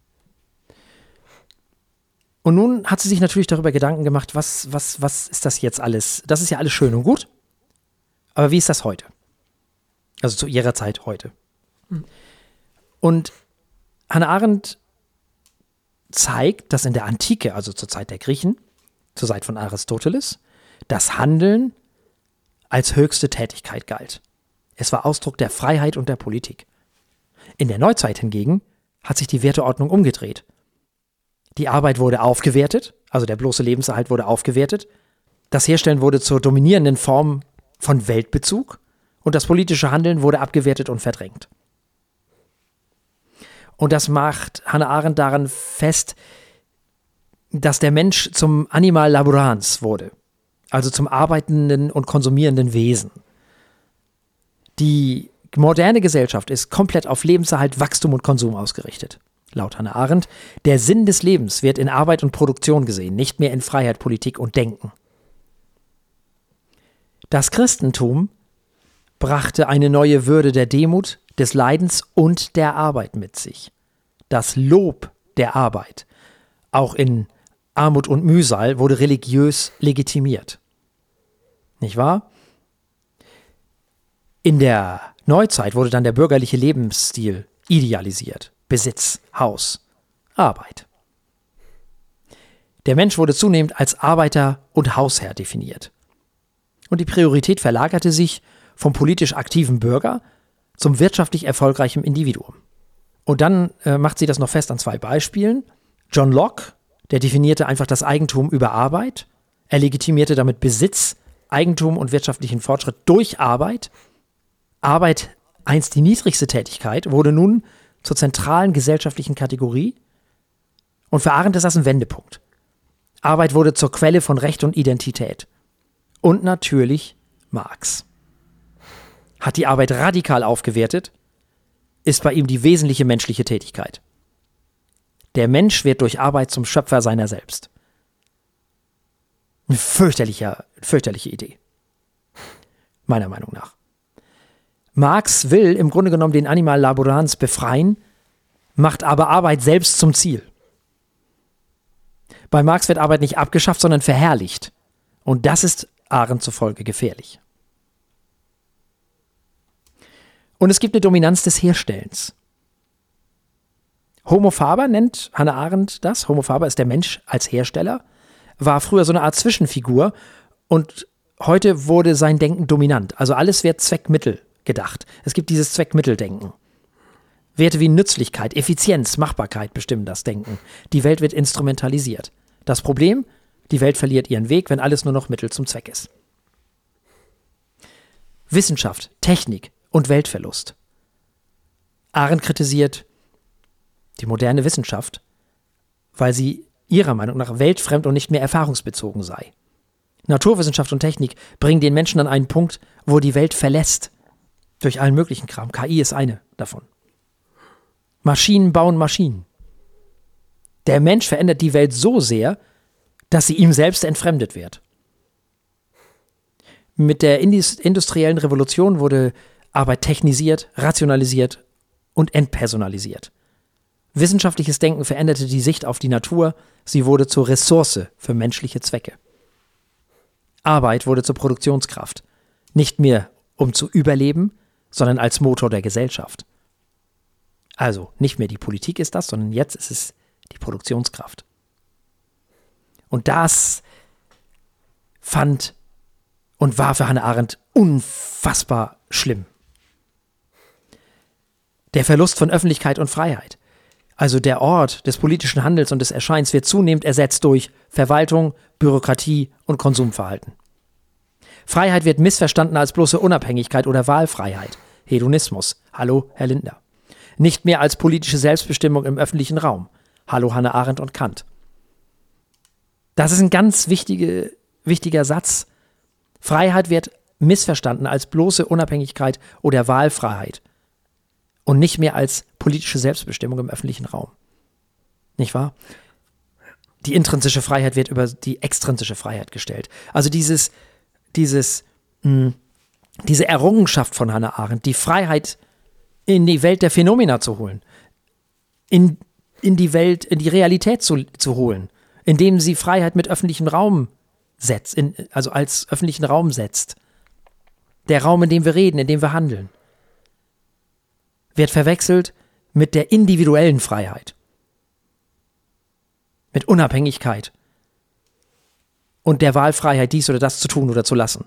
Und nun hat sie sich natürlich darüber Gedanken gemacht, was ist das jetzt alles? Das ist ja alles schön und gut. Aber wie ist das heute? Also zu ihrer Zeit heute. Und Hannah Arendt zeigt, dass in der Antike, also zur Zeit der Griechen, zur Zeit von Aristoteles, das Handeln als höchste Tätigkeit galt. Es war Ausdruck der Freiheit und der Politik. In der Neuzeit hingegen hat sich die Werteordnung umgedreht. Die Arbeit wurde aufgewertet, also der bloße Lebenserhalt wurde aufgewertet. Das Herstellen wurde zur dominierenden Form von Weltbezug und das politische Handeln wurde abgewertet und verdrängt. Und das macht Hannah Arendt daran fest, dass der Mensch zum Animal laborans wurde, also zum arbeitenden und konsumierenden Wesen. Die moderne Gesellschaft ist komplett auf Lebenserhalt, Wachstum und Konsum ausgerichtet. Laut Hannah Arendt, der Sinn des Lebens wird in Arbeit und Produktion gesehen, nicht mehr in Freiheit, Politik und Denken. Das Christentum brachte eine neue Würde der Demut, des Leidens und der Arbeit mit sich. Das Lob der Arbeit, auch in Armut und Mühsal, wurde religiös legitimiert. Nicht wahr? In der Neuzeit wurde dann der bürgerliche Lebensstil idealisiert. Besitz, Haus, Arbeit. Der Mensch wurde zunehmend als Arbeiter und Hausherr definiert. Und die Priorität verlagerte sich vom politisch aktiven Bürger zum wirtschaftlich erfolgreichen Individuum. Und dann macht sie das noch fest an 2 Beispielen. John Locke, der definierte einfach das Eigentum über Arbeit. Er legitimierte damit Besitz, Eigentum und wirtschaftlichen Fortschritt durch Arbeit. Arbeit, einst die niedrigste Tätigkeit, wurde nun zur zentralen gesellschaftlichen Kategorie. Und für Arendt ist das ein Wendepunkt. Arbeit wurde zur Quelle von Recht und Identität. Und natürlich Marx. Hat die Arbeit radikal aufgewertet, ist bei ihm die wesentliche menschliche Tätigkeit. Der Mensch wird durch Arbeit zum Schöpfer seiner selbst. Eine fürchterliche Idee. Meiner Meinung nach. Marx will im Grunde genommen den Animal laborans befreien, macht aber Arbeit selbst zum Ziel. Bei Marx wird Arbeit nicht abgeschafft, sondern verherrlicht. Und das ist Arendt zufolge gefährlich. Und es gibt eine Dominanz des Herstellens. Homo faber nennt Hannah Arendt das. Homo faber ist der Mensch als Hersteller, war früher so eine Art Zwischenfigur und heute wurde sein Denken dominant. Also alles wird Zweckmittel gedacht. Es gibt dieses Zweckmitteldenken. Werte wie Nützlichkeit, Effizienz, Machbarkeit bestimmen das Denken. Die Welt wird instrumentalisiert. Das Problem, die Welt verliert ihren Weg, wenn alles nur noch Mittel zum Zweck ist. Wissenschaft, Technik und Weltverlust. Arendt kritisiert die moderne Wissenschaft, weil sie ihrer Meinung nach weltfremd und nicht mehr erfahrungsbezogen sei. Naturwissenschaft und Technik bringen den Menschen an einen Punkt, wo die Welt verlässt. Durch allen möglichen Kram. KI ist eine davon. Maschinen bauen Maschinen. Der Mensch verändert die Welt so sehr, dass sie ihm selbst entfremdet wird. Mit der industriellen Revolution wurde Arbeit technisiert, rationalisiert und entpersonalisiert. Wissenschaftliches Denken veränderte die Sicht auf die Natur, sie wurde zur Ressource für menschliche Zwecke. Arbeit wurde zur Produktionskraft, nicht mehr um zu überleben, sondern als Motor der Gesellschaft. Also nicht mehr die Politik ist das, sondern jetzt ist es die Produktionskraft. Und das fand und war für Hannah Arendt unfassbar schlimm. Der Verlust von Öffentlichkeit und Freiheit, also der Ort des politischen Handels und des Erscheins, wird zunehmend ersetzt durch Verwaltung, Bürokratie und Konsumverhalten. Freiheit wird missverstanden als bloße Unabhängigkeit oder Wahlfreiheit. Hedonismus. Hallo, Herr Lindner. Nicht mehr als politische Selbstbestimmung im öffentlichen Raum. Hallo, Hannah Arendt und Kant. Das ist ein ganz wichtiger Satz. Freiheit wird missverstanden als bloße Unabhängigkeit oder Wahlfreiheit und nicht mehr als politische Selbstbestimmung im öffentlichen Raum. Nicht wahr? Die intrinsische Freiheit wird über die extrinsische Freiheit gestellt. Also diese Errungenschaft von Hannah Arendt, die Freiheit in die Welt der Phänomena zu holen, in die Realität zu holen, indem sie Freiheit mit öffentlichem Raum setzt, also als öffentlichen Raum setzt. Der Raum, in dem wir reden, in dem wir handeln, wird verwechselt mit der individuellen Freiheit, mit Unabhängigkeit und der Wahlfreiheit, dies oder das zu tun oder zu lassen.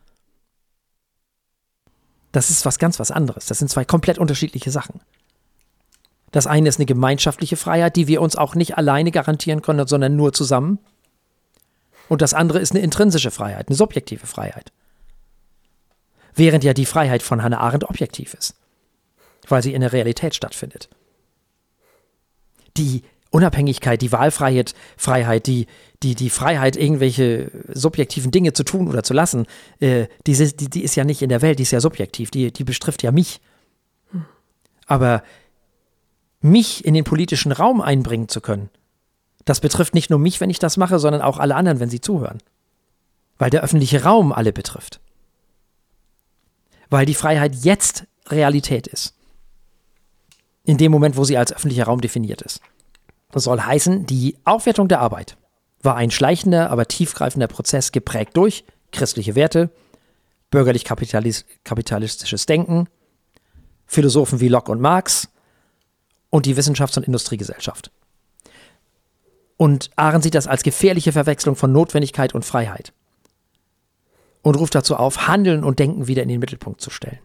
Das ist was anderes. Das sind 2 komplett unterschiedliche Sachen. Das eine ist eine gemeinschaftliche Freiheit, die wir uns auch nicht alleine garantieren können, sondern nur zusammen. Und das andere ist eine intrinsische Freiheit, eine subjektive Freiheit. Während ja die Freiheit von Hannah Arendt objektiv ist, weil sie in der Realität stattfindet. Die Unabhängigkeit, die Wahlfreiheit, die Freiheit, irgendwelche subjektiven Dinge zu tun oder zu lassen, die ist ja nicht in der Welt, die ist ja subjektiv, die betrifft ja mich. Aber mich in den politischen Raum einbringen zu können, das betrifft nicht nur mich, wenn ich das mache, sondern auch alle anderen, wenn sie zuhören. Weil der öffentliche Raum alle betrifft. Weil die Freiheit jetzt Realität ist. In dem Moment, wo sie als öffentlicher Raum definiert ist. Das soll heißen, die Aufwertung der Arbeit war ein schleichender, aber tiefgreifender Prozess, geprägt durch christliche Werte, bürgerlich-kapitalistisches Denken, Philosophen wie Locke und Marx und die Wissenschafts- und Industriegesellschaft. Und Arendt sieht das als gefährliche Verwechslung von Notwendigkeit und Freiheit und ruft dazu auf, Handeln und Denken wieder in den Mittelpunkt zu stellen.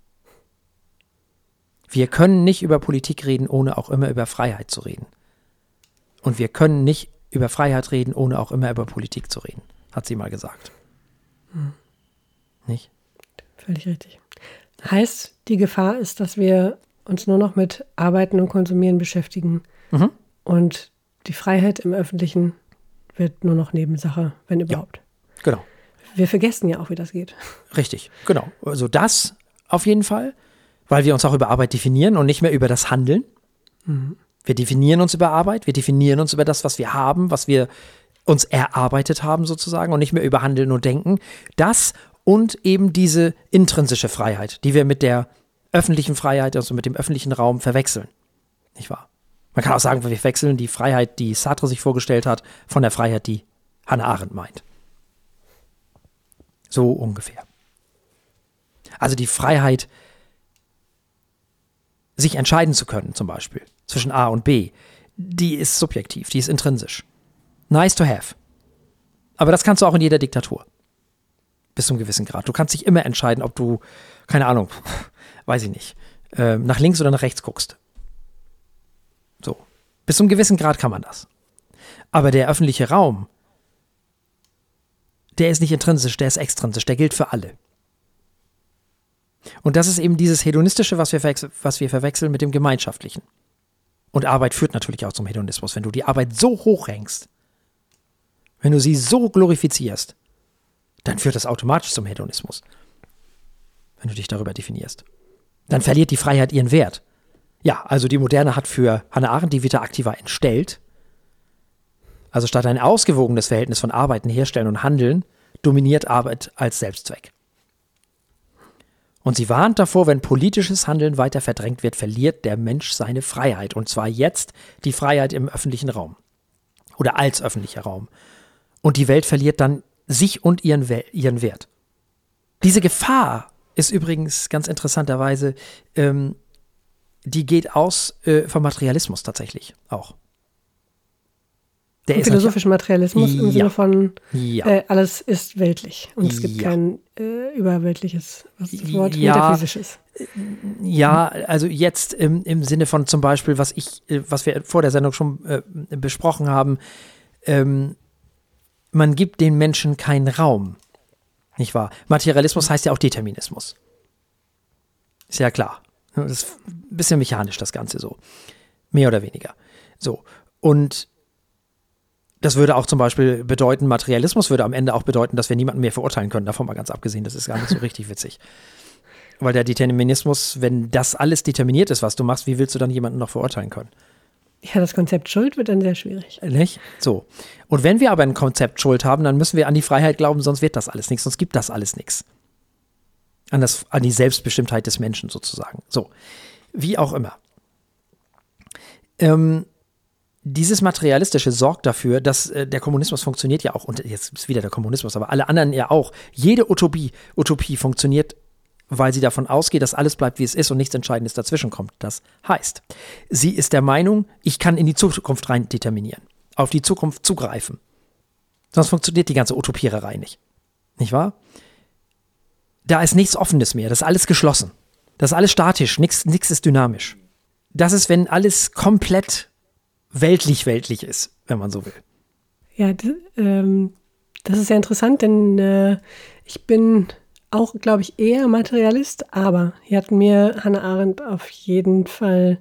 Wir können nicht über Politik reden, ohne auch immer über Freiheit zu reden. Und wir können nicht über Freiheit reden, ohne auch immer über Politik zu reden, hat sie mal gesagt. Nicht? Völlig richtig. Heißt, die Gefahr ist, dass wir uns nur noch mit Arbeiten und Konsumieren beschäftigen und die Freiheit im Öffentlichen wird nur noch Nebensache, wenn überhaupt. Ja, genau. Wir vergessen ja auch, wie das geht. Richtig, genau. Also das auf jeden Fall, weil wir uns auch über Arbeit definieren und nicht mehr über das Handeln. Wir definieren uns über Arbeit, wir definieren uns über das, was wir haben, was wir uns erarbeitet haben sozusagen und nicht mehr über Handeln und Denken. Das und eben diese intrinsische Freiheit, die wir mit der öffentlichen Freiheit, also mit dem öffentlichen Raum verwechseln. Nicht wahr? Man kann auch sagen, wir wechseln die Freiheit, die Sartre sich vorgestellt hat, von der Freiheit, die Hannah Arendt meint. So ungefähr. Also die Freiheit, sich entscheiden zu können, zum Beispiel, zwischen A und B, die ist subjektiv, die ist intrinsisch. Nice to have. Aber das kannst du auch in jeder Diktatur. Bis zu einem gewissen Grad. Du kannst dich immer entscheiden, ob du, keine Ahnung, weiß ich nicht, nach links oder nach rechts guckst. So. Bis zu einem gewissen Grad kann man das. Aber der öffentliche Raum, der ist nicht intrinsisch, der ist extrinsisch, der gilt für alle. Und das ist eben dieses Hedonistische, was wir verwechseln mit dem Gemeinschaftlichen. Und Arbeit führt natürlich auch zum Hedonismus. Wenn du die Arbeit so hochhängst, wenn du sie so glorifizierst, dann führt das automatisch zum Hedonismus. Wenn du dich darüber definierst. Dann verliert die Freiheit ihren Wert. Ja, also die Moderne hat für Hannah Arendt die Vita Activa entstellt. Also statt ein ausgewogenes Verhältnis von Arbeiten, Herstellen und Handeln, dominiert Arbeit als Selbstzweck. Und sie warnt davor, wenn politisches Handeln weiter verdrängt wird, verliert der Mensch seine Freiheit. Und zwar jetzt die Freiheit im öffentlichen Raum. Oder als öffentlicher Raum. Und die Welt verliert dann sich und ihren Wert. Diese Gefahr ist übrigens ganz interessanterweise, die geht aus vom Materialismus tatsächlich auch. Der philosophischen Materialismus im Sinne von alles ist weltlich und es gibt kein überweltliches, was ist das Wort, metaphysisches. Ja, also jetzt im Sinne von zum Beispiel, was wir vor der Sendung schon besprochen haben, man gibt den Menschen keinen Raum, nicht wahr? Materialismus heißt ja auch Determinismus. Ist ja klar. Das ist ein bisschen mechanisch, das Ganze so. Mehr oder weniger. So. Und das würde auch zum Beispiel bedeuten, Materialismus würde am Ende auch bedeuten, dass wir niemanden mehr verurteilen können. Davon mal ganz abgesehen, das ist gar nicht so richtig witzig. Weil der Determinismus, wenn das alles determiniert ist, was du machst, wie willst du dann jemanden noch verurteilen können? Ja, das Konzept Schuld wird dann sehr schwierig. Nicht? So. Und wenn wir aber ein Konzept Schuld haben, dann müssen wir an die Freiheit glauben, sonst wird das alles nichts, sonst gibt das alles nichts. An die Selbstbestimmtheit des Menschen sozusagen. So. Wie auch immer. Dieses Materialistische sorgt dafür, dass der Kommunismus funktioniert ja auch, und jetzt ist wieder der Kommunismus, aber alle anderen ja auch. Jede Utopie funktioniert, weil sie davon ausgeht, dass alles bleibt, wie es ist und nichts Entscheidendes dazwischen kommt. Das heißt, sie ist der Meinung, ich kann in die Zukunft rein determinieren, auf die Zukunft zugreifen. Sonst funktioniert die ganze Utopiererei nicht. Nicht wahr? Da ist nichts Offenes mehr, das ist alles geschlossen. Das ist alles statisch, nichts ist dynamisch. Das ist, wenn alles komplett weltlich ist, wenn man so will. Ja, das ist ja interessant, denn ich bin auch, glaube ich, eher Materialist, aber hier hat mir Hannah Arendt auf jeden Fall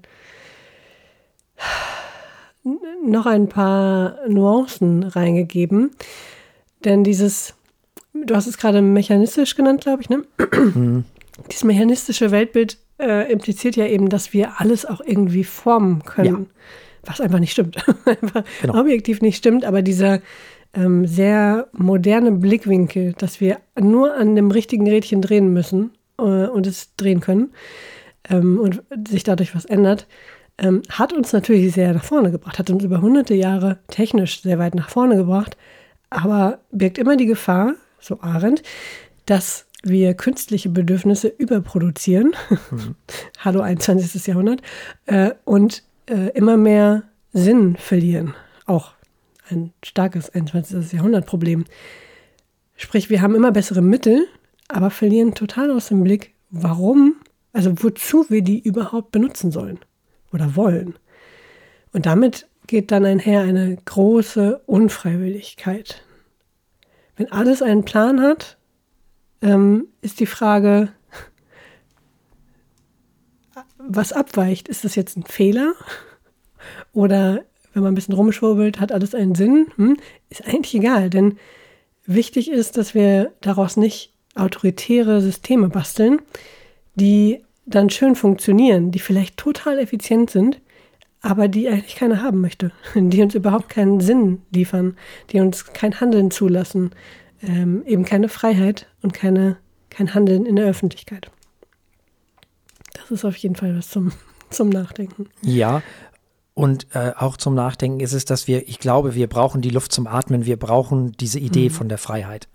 noch ein paar Nuancen reingegeben. Denn du hast es gerade mechanistisch genannt, glaube ich, ne? Dieses mechanistische Weltbild impliziert ja eben, dass wir alles auch irgendwie formen können. Ja. Was einfach nicht stimmt. Einfach genau. Objektiv nicht stimmt, aber dieser sehr moderne Blickwinkel, dass wir nur an dem richtigen Rädchen drehen müssen und es drehen können und sich dadurch was ändert, hat uns natürlich sehr nach vorne gebracht, hat uns über hunderte Jahre technisch sehr weit nach vorne gebracht, aber birgt immer die Gefahr, so Arendt, dass wir künstliche Bedürfnisse überproduzieren, hallo 21. Jahrhundert, und immer mehr Sinn verlieren. Auch ein starkes 21. Jahrhundert-Problem. Sprich, wir haben immer bessere Mittel, aber verlieren total aus dem Blick, warum, also wozu wir die überhaupt benutzen sollen oder wollen. Und damit geht dann einher eine große Unfreiwilligkeit. Wenn alles einen Plan hat, ist die Frage, was abweicht. Ist das jetzt ein Fehler? Oder wenn man ein bisschen rumschwurbelt, hat alles einen Sinn? Ist eigentlich egal, denn wichtig ist, dass wir daraus nicht autoritäre Systeme basteln, die dann schön funktionieren, die vielleicht total effizient sind, aber die eigentlich keiner haben möchte, die uns überhaupt keinen Sinn liefern, die uns kein Handeln zulassen, eben keine Freiheit und kein Handeln in der Öffentlichkeit. Das ist auf jeden Fall was zum Nachdenken. Ja, und auch zum Nachdenken ist es, dass ich glaube, wir brauchen die Luft zum Atmen, wir brauchen diese Idee von der Freiheit.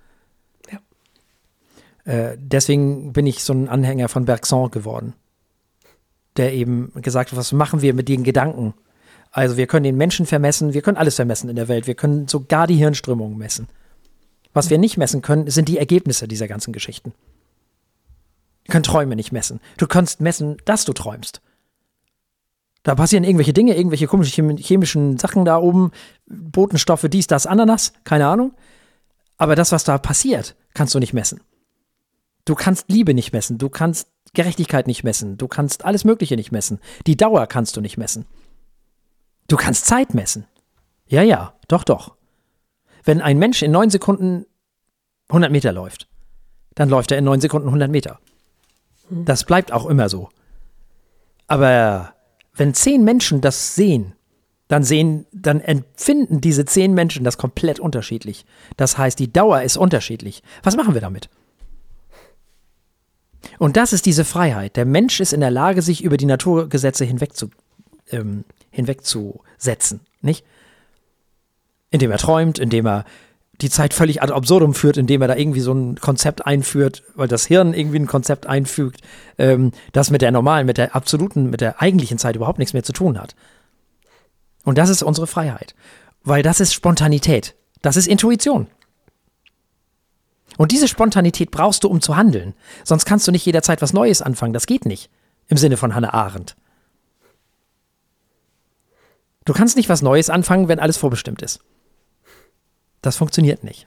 Ja. Deswegen bin ich so ein Anhänger von Bergson geworden, der eben gesagt hat, was machen wir mit den Gedanken? Also wir können den Menschen vermessen, wir können alles vermessen in der Welt, wir können sogar die Hirnströmungen messen. Was wir nicht messen können, sind die Ergebnisse dieser ganzen Geschichten. Wir können Träume nicht messen. Du kannst messen, dass du träumst. Da passieren irgendwelche Dinge, irgendwelche komischen chemischen Sachen da oben, Botenstoffe, dies, das, Ananas, keine Ahnung. Aber das, was da passiert, kannst du nicht messen. Du kannst Liebe nicht messen, du kannst Gerechtigkeit nicht messen, du kannst alles Mögliche nicht messen. Die Dauer kannst du nicht messen. Du kannst Zeit messen. Ja, doch. Wenn ein Mensch in 9 Sekunden 100 Meter läuft, dann läuft er in 9 Sekunden 100 Meter. Das bleibt auch immer so. Aber wenn 10 Menschen das sehen, dann empfinden diese 10 Menschen das komplett unterschiedlich. Das heißt, die Dauer ist unterschiedlich. Was machen wir damit? Und das ist diese Freiheit. Der Mensch ist in der Lage, sich über die Naturgesetze hinwegzusetzen, nicht? Indem er träumt, indem er die Zeit völlig ad absurdum führt, indem er da irgendwie so ein Konzept einführt, weil das Hirn irgendwie ein Konzept einfügt, das mit der normalen, mit der absoluten, mit der eigentlichen Zeit überhaupt nichts mehr zu tun hat. Und das ist unsere Freiheit. Weil das ist Spontanität. Das ist Intuition. Und diese Spontanität brauchst du, um zu handeln. Sonst kannst du nicht jederzeit was Neues anfangen. Das geht nicht. Im Sinne von Hannah Arendt. Du kannst nicht was Neues anfangen, wenn alles vorbestimmt ist. Das funktioniert nicht.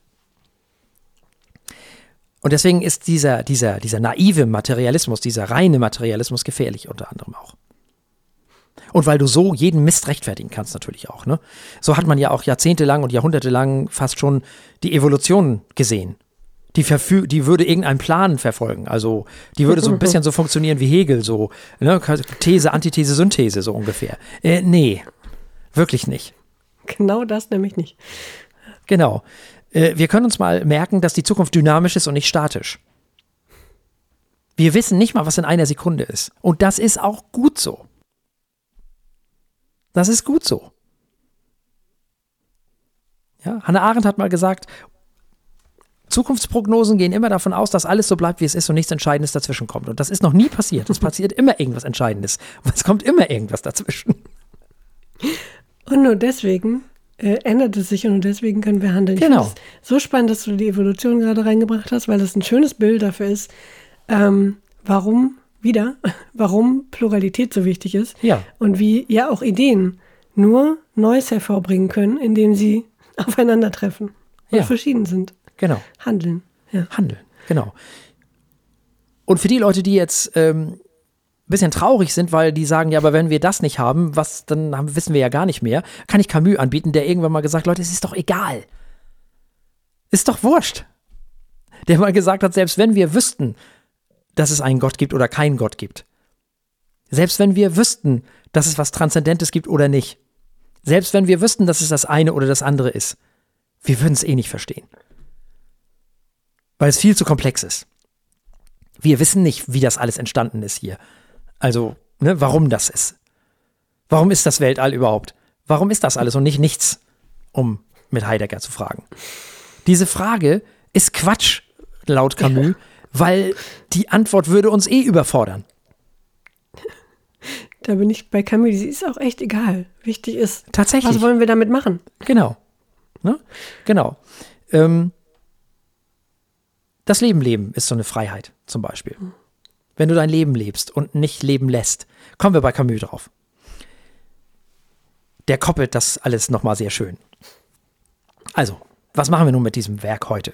Und deswegen ist dieser naive Materialismus, dieser reine Materialismus gefährlich unter anderem auch. Und weil du so jeden Mist rechtfertigen kannst natürlich auch. Ne? So hat man ja auch jahrzehntelang und jahrhundertelang fast schon die Evolution gesehen. Die würde irgendeinen Plan verfolgen. Also die würde so ein bisschen so funktionieren wie Hegel, so ne? These, Antithese, Synthese so ungefähr. Nee, wirklich nicht. Genau das nämlich nicht. Genau. Wir können uns mal merken, dass die Zukunft dynamisch ist und nicht statisch. Wir wissen nicht mal, was in einer Sekunde ist. Und das ist auch gut so. Das ist gut so. Ja, Hannah Arendt hat mal gesagt, Zukunftsprognosen gehen immer davon aus, dass alles so bleibt, wie es ist und nichts Entscheidendes dazwischen kommt. Und das ist noch nie passiert. Es passiert immer irgendwas Entscheidendes. Und es kommt immer irgendwas dazwischen. Und nur deswegen ändert es sich und nur deswegen können wir handeln. Genau. Ich finde es so spannend, dass du die Evolution gerade reingebracht hast, weil das ein schönes Bild dafür ist, warum Pluralität so wichtig ist. Ja. Und wie ja auch Ideen nur Neues hervorbringen können, indem sie aufeinandertreffen und verschieden sind. Genau. Handeln. Ja. Handeln, genau. Und für die Leute, die jetzt bisschen traurig sind, weil die sagen, ja, aber wenn wir das nicht haben, wissen wir ja gar nicht mehr, kann ich Camus anbieten, der irgendwann mal gesagt hat, Leute, es ist doch egal. Ist doch wurscht. Der mal gesagt hat, selbst wenn wir wüssten, dass es einen Gott gibt oder keinen Gott gibt, selbst wenn wir wüssten, dass es was Transzendentes gibt oder nicht, selbst wenn wir wüssten, dass es das eine oder das andere ist, wir würden es eh nicht verstehen. Weil es viel zu komplex ist. Wir wissen nicht, wie das alles entstanden ist hier. Also, ne, warum das ist. Warum ist das Weltall überhaupt? Warum ist das alles und nicht nichts, um mit Heidegger zu fragen? Diese Frage ist Quatsch, laut Camus, weil die Antwort würde uns überfordern. Da bin ich bei Camus, sie ist auch echt egal. Wichtig ist, Tatsächlich. was wollen wir damit machen? Genau. Ne? Genau. Das Leben ist so eine Freiheit zum Beispiel. Wenn du dein Leben lebst und nicht leben lässt, kommen wir bei Camus drauf. Der koppelt das alles nochmal sehr schön. Also, was machen wir nun mit diesem Werk heute?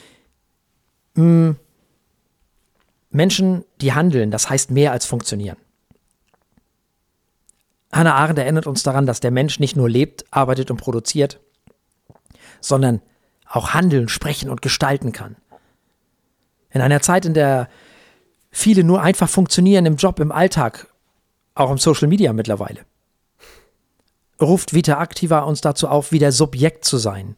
Menschen, die handeln, das heißt mehr als funktionieren. Hannah Arendt erinnert uns daran, dass der Mensch nicht nur lebt, arbeitet und produziert, sondern auch handeln, sprechen und gestalten kann. In einer Zeit, in der viele nur einfach funktionieren im Job, im Alltag, auch im Social Media mittlerweile, ruft Vita Activa uns dazu auf, wieder Subjekt zu sein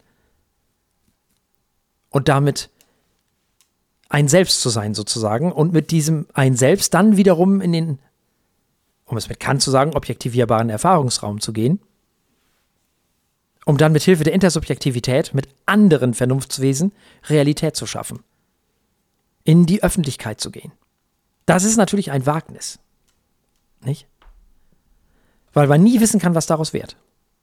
und damit ein Selbst zu sein sozusagen und mit diesem ein Selbst dann wiederum in den, um es mit Kant zu sagen, objektivierbaren Erfahrungsraum zu gehen, um dann mit Hilfe der Intersubjektivität mit anderen Vernunftswesen Realität zu schaffen, in die Öffentlichkeit zu gehen. Das ist natürlich ein Wagnis, nicht? Weil man nie wissen kann, was daraus wird.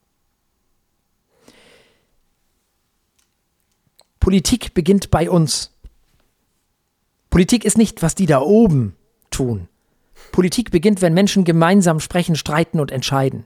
Politik beginnt bei uns. Politik ist nicht, was die da oben tun. Politik beginnt, wenn Menschen gemeinsam sprechen, streiten und entscheiden.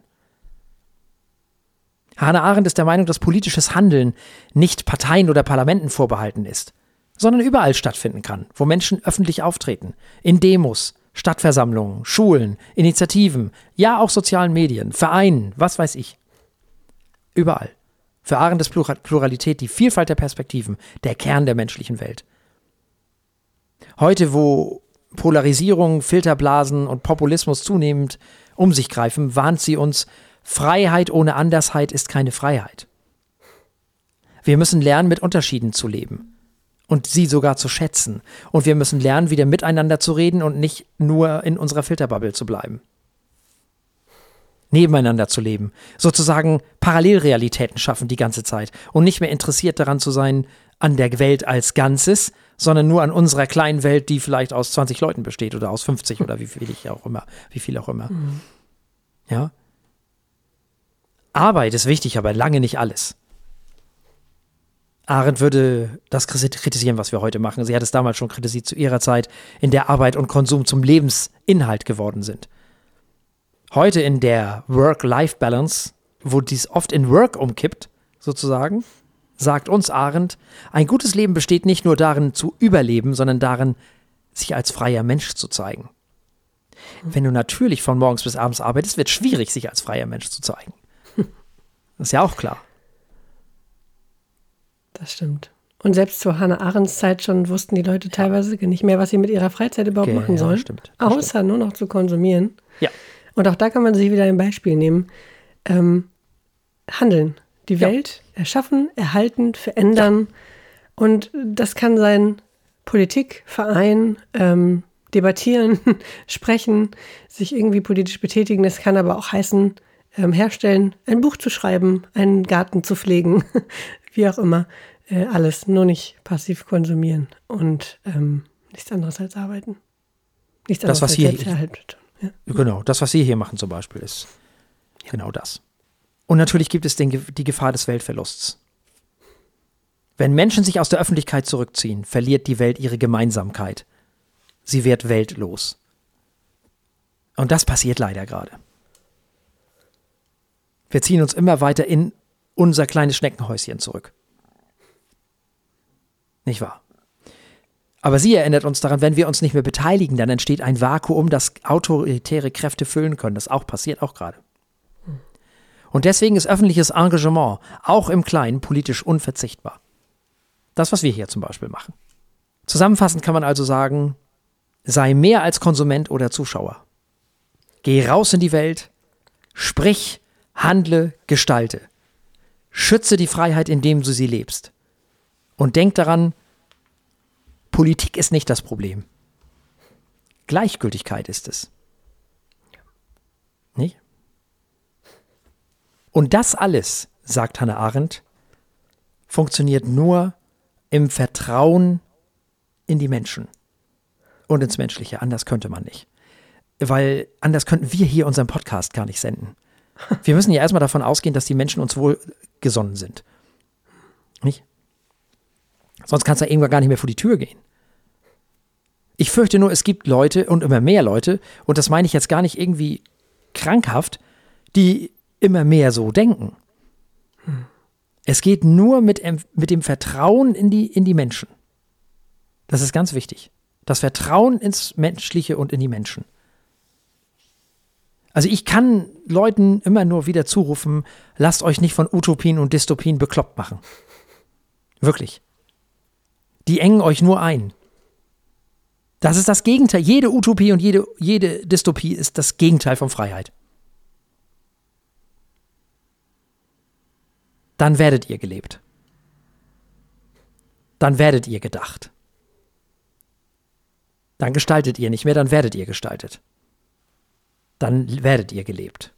Hannah Arendt ist der Meinung, dass politisches Handeln nicht Parteien oder Parlamenten vorbehalten ist, sondern überall stattfinden kann, wo Menschen öffentlich auftreten, in Demos, Stadtversammlungen, Schulen, Initiativen, ja auch sozialen Medien, Vereinen, was weiß ich. Überall. Für Arendt ist Pluralität die Vielfalt der Perspektiven, der Kern der menschlichen Welt. Heute, wo Polarisierung, Filterblasen und Populismus zunehmend um sich greifen, warnt sie uns, Freiheit ohne Andersheit ist keine Freiheit. Wir müssen lernen, mit Unterschieden zu leben und sie sogar zu schätzen. Und wir müssen lernen, wieder miteinander zu reden und nicht nur in unserer Filterbubble zu bleiben. Nebeneinander zu leben, sozusagen Parallelrealitäten schaffen die ganze Zeit und nicht mehr interessiert daran zu sein, an der Welt als Ganzes, sondern nur an unserer kleinen Welt, die vielleicht aus 20 Leuten besteht oder aus 50 oder wie viel auch immer. Mhm. Ja? Arbeit ist wichtig, aber lange nicht alles. Arendt würde das kritisieren, was wir heute machen. Sie hat es damals schon kritisiert zu ihrer Zeit, in der Arbeit und Konsum zum Lebensinhalt geworden sind. Heute in der Work-Life-Balance, wo dies oft in Work umkippt, sozusagen, sagt uns Arendt, ein gutes Leben besteht nicht nur darin zu überleben, sondern darin, sich als freier Mensch zu zeigen. Wenn du natürlich von morgens bis abends arbeitest, wird es schwierig, sich als freier Mensch zu zeigen. Das ist ja auch klar. Das stimmt. Und selbst zu Hannah Arendts Zeit schon wussten die Leute teilweise nicht mehr, was sie mit ihrer Freizeit überhaupt machen sollen. Stimmt. Außer nur noch zu konsumieren. Ja. Und auch da kann man sich wieder ein Beispiel nehmen. Handeln. Die Welt erschaffen, erhalten, verändern. Ja. Und das kann sein Politik, Verein, debattieren, sprechen, sich irgendwie politisch betätigen. Das kann aber auch heißen, herstellen, ein Buch zu schreiben, einen Garten zu pflegen, wie auch immer. Alles, nur nicht passiv konsumieren und nichts anderes als arbeiten. Nichts anderes als Selbsterhalt. Ja. Genau, das, was Sie hier machen zum Beispiel, ist genau das. Und natürlich gibt es die Gefahr des Weltverlusts. Wenn Menschen sich aus der Öffentlichkeit zurückziehen, verliert die Welt ihre Gemeinsamkeit. Sie wird weltlos. Und das passiert leider gerade. Wir ziehen uns immer weiter in unser kleines Schneckenhäuschen zurück. Nicht wahr? Aber sie erinnert uns daran, wenn wir uns nicht mehr beteiligen, dann entsteht ein Vakuum, das autoritäre Kräfte füllen können. Das passiert auch gerade. Und deswegen ist öffentliches Engagement, auch im Kleinen, politisch unverzichtbar. Das, was wir hier zum Beispiel machen. Zusammenfassend kann man also sagen, sei mehr als Konsument oder Zuschauer. Geh raus in die Welt, sprich, handle, gestalte. Schütze die Freiheit, indem du sie lebst. Und denk daran, Politik ist nicht das Problem. Gleichgültigkeit ist es. Nicht? Und das alles, sagt Hannah Arendt, funktioniert nur im Vertrauen in die Menschen. und ins Menschliche. Anders könnte man nicht. Weil anders könnten wir hier unseren Podcast gar nicht senden. Wir müssen ja erstmal davon ausgehen, dass die Menschen uns wohlgesonnen sind. Nicht? Sonst kannst du ja irgendwann gar nicht mehr vor die Tür gehen. Ich fürchte nur, es gibt Leute und immer mehr Leute, und das meine ich jetzt gar nicht irgendwie krankhaft, die immer mehr so denken. Es geht nur mit dem Vertrauen in die Menschen. Das ist ganz wichtig. Das Vertrauen ins Menschliche und in die Menschen. Also ich kann Leuten immer nur wieder zurufen, lasst euch nicht von Utopien und Dystopien bekloppt machen. Wirklich. Die engen euch nur ein. Das ist das Gegenteil. Jede Utopie und jede Dystopie ist das Gegenteil von Freiheit. Dann werdet ihr gelebt. Dann werdet ihr gedacht. Dann gestaltet ihr nicht mehr, dann werdet ihr gestaltet. Dann werdet ihr gelebt.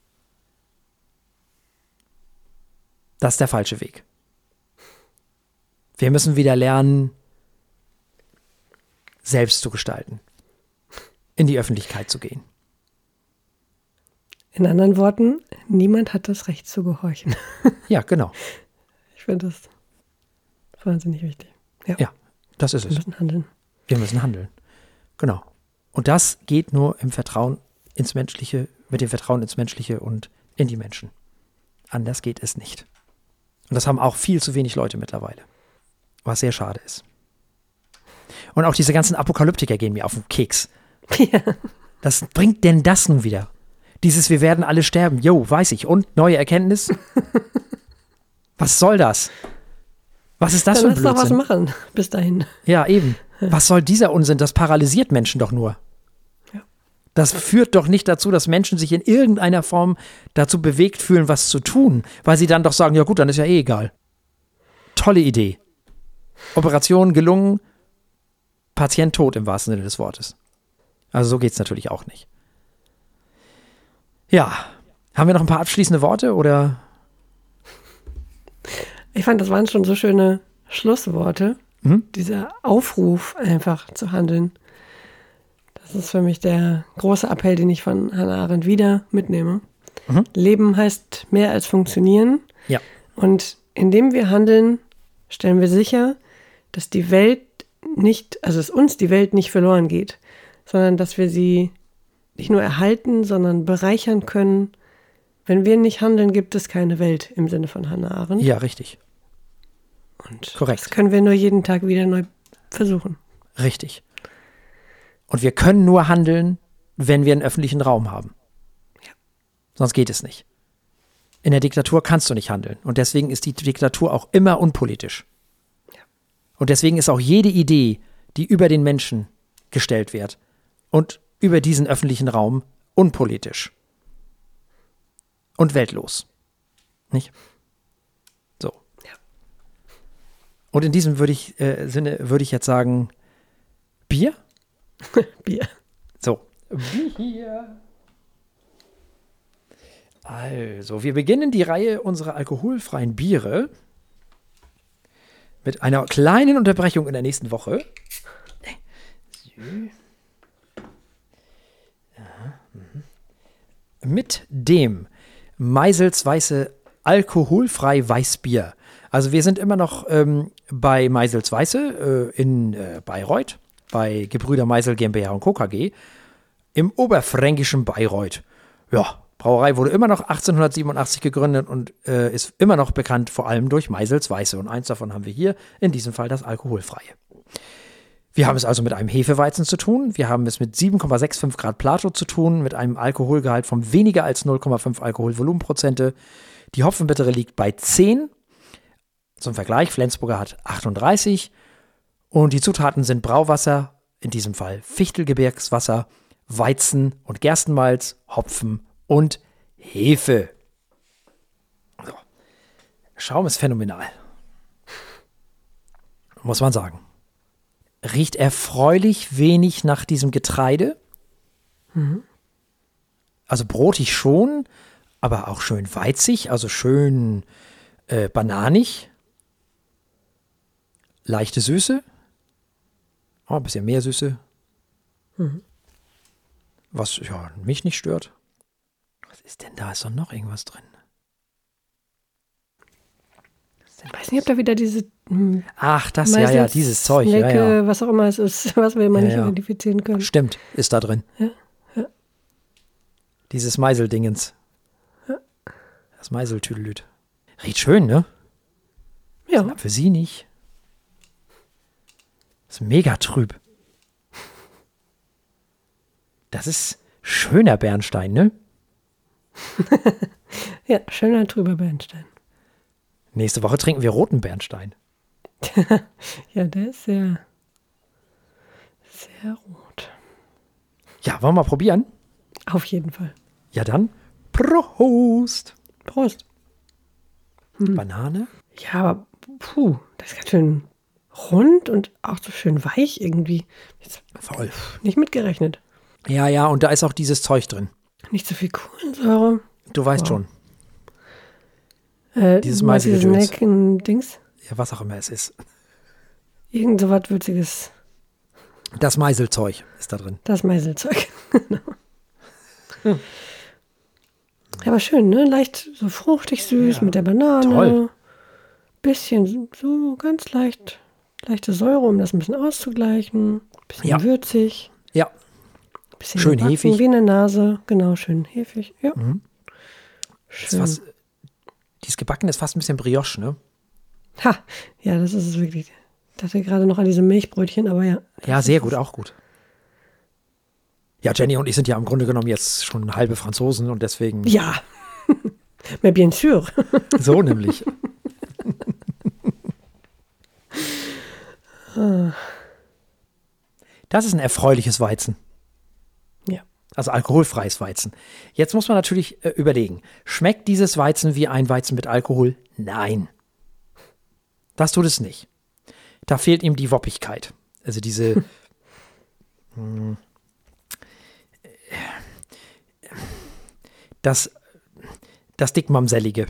Das ist der falsche Weg. Wir müssen wieder lernen, selbst zu gestalten. In die Öffentlichkeit zu gehen. In anderen Worten, niemand hat das Recht zu gehorchen. Ja, genau. Ich finde das wahnsinnig wichtig. Ja, das ist es. Wir müssen handeln. Wir müssen handeln. Genau. Und das geht nur im Vertrauen ins Menschliche, mit dem Vertrauen ins Menschliche und in die Menschen. Anders geht es nicht. Und das haben auch viel zu wenig Leute mittlerweile. Was sehr schade ist. Und auch diese ganzen Apokalyptiker gehen mir auf den Keks. Ja. Was bringt denn das nun wieder? Dieses, wir werden alle sterben. Jo, weiß ich. Und neue Erkenntnis? Was soll das? Was ist das für ein Blödsinn? Lass doch was machen bis dahin. Ja, eben. Was soll dieser Unsinn? Das paralysiert Menschen doch nur. Ja. Das führt doch nicht dazu, dass Menschen sich in irgendeiner Form dazu bewegt fühlen, was zu tun, weil sie dann doch sagen, ja gut, dann ist ja eh egal. Tolle Idee. Operation gelungen, Patient tot im wahrsten Sinne des Wortes. Also so geht's natürlich auch nicht. Ja, haben wir noch ein paar abschließende Worte oder? Ich fand, das waren schon so schöne Schlussworte. Dieser Aufruf, einfach zu handeln. Das ist für mich der große Appell, den ich von Hannah Arendt wieder mitnehme. Leben heißt mehr als funktionieren. Ja. Und indem wir handeln, stellen wir sicher, dass die Welt nicht, also dass uns die Welt nicht verloren geht, sondern dass wir sie nicht nur erhalten, sondern bereichern können. Wenn wir nicht handeln, gibt es keine Welt im Sinne von Hannah Arendt. Ja, richtig. Und korrekt. Das können wir nur jeden Tag wieder neu versuchen. Richtig. Und wir können nur handeln, wenn wir einen öffentlichen Raum haben. Ja. Sonst geht es nicht. In der Diktatur kannst du nicht handeln. Und deswegen ist die Diktatur auch immer unpolitisch. Ja. Und deswegen ist auch jede Idee, die über den Menschen gestellt wird und über diesen öffentlichen Raum, unpolitisch. Und weltlos. Nicht? So. Ja. Und in diesem Sinne würde ich jetzt sagen, Bier? Bier. So. Bier. Also, wir beginnen die Reihe unserer alkoholfreien Biere mit einer kleinen Unterbrechung in der nächsten Woche. Mit dem Meisels Weiße alkoholfrei Weißbier. Also wir sind immer noch bei Meisels Weiße in Bayreuth, bei Gebrüder Meisel GmbH und Co. KG im oberfränkischen Bayreuth. Ja, Brauerei wurde immer noch 1887 gegründet und ist immer noch bekannt, vor allem durch Meisels Weiße. Und eins davon haben wir hier, in diesem Fall das alkoholfreie. Wir haben es also mit einem Hefeweizen zu tun. Wir haben es mit 7,65 Grad Plato zu tun, mit einem Alkoholgehalt von weniger als 0,5 Alkoholvolumenprozente. Die Hopfenbittere liegt bei 10. Zum Vergleich, Flensburger hat 38. Und die Zutaten sind Brauwasser, in diesem Fall Fichtelgebirgswasser, Weizen und Gerstenmalz, Hopfen und Hefe. So. Schaum ist phänomenal. Muss man sagen. Riecht erfreulich wenig nach diesem Getreide. Also brotig schon, aber auch schön weizig, also schön bananig. Leichte Süße. Oh, ein bisschen mehr Süße. Was ja mich nicht stört. Was ist denn da? Ist doch noch irgendwas drin? Ich weiß nicht, ob da wieder diese Ach, das, ja, dieses Zeug. Snacke, Ja. was auch immer es ist, was wir immer nicht identifizieren können. Stimmt, ist da drin. Ja. Dieses Meiseldingens. Ja. Das Meiseltüdelüt. Riecht schön, ne? Ja. Für sie nicht. Das ist mega trüb. Das ist schöner Bernstein, ne? Ja, schöner trüber Bernstein. Nächste Woche trinken wir roten Bernstein. Ja, der ist sehr, sehr rot. Ja, wollen wir mal probieren? Auf jeden Fall. Ja, dann Prost. Prost. Banane? Ja, aber das ist ganz schön rund und auch so schön weich irgendwie. Jetzt Voll. nicht mitgerechnet. Ja, und da ist auch dieses Zeug drin. Nicht so viel Kohlensäure. Du weißt schon. Dieses Du meinst dieses Meiselgedöns. Dings. Ja, was auch immer es ist. Irgend so was Würziges. Das Meiselzeug ist da drin. Das Meiselzeug. Genau. Ja, aber schön, ne? Leicht so fruchtig süß mit der Banane. Toll. Bisschen so ganz leichte Säure, um das ein bisschen auszugleichen. Bisschen würzig. Ja. Bisschen Schön gebacken, hefig. wie in der Nase. Genau, schön hefig. Ja. Ist Schön. dieses Gebacken ist fast ein bisschen Brioche, ne? Ha, ja, das ist es wirklich. Ich dachte gerade noch an diese Milchbrötchen, aber ja. Ja, sehr gut, auch gut. Ja, Jenny und ich sind ja im Grunde genommen jetzt schon halbe Franzosen und deswegen Ja. Mais bien sûr. so nämlich. Das ist ein erfreuliches Weizen. Ja. Also alkoholfreies Weizen. Jetzt muss man natürlich überlegen, schmeckt dieses Weizen wie ein Weizen mit Alkohol? Nein. Das tut es nicht. Da fehlt ihm die Woppigkeit. Also diese das Dickmamsellige.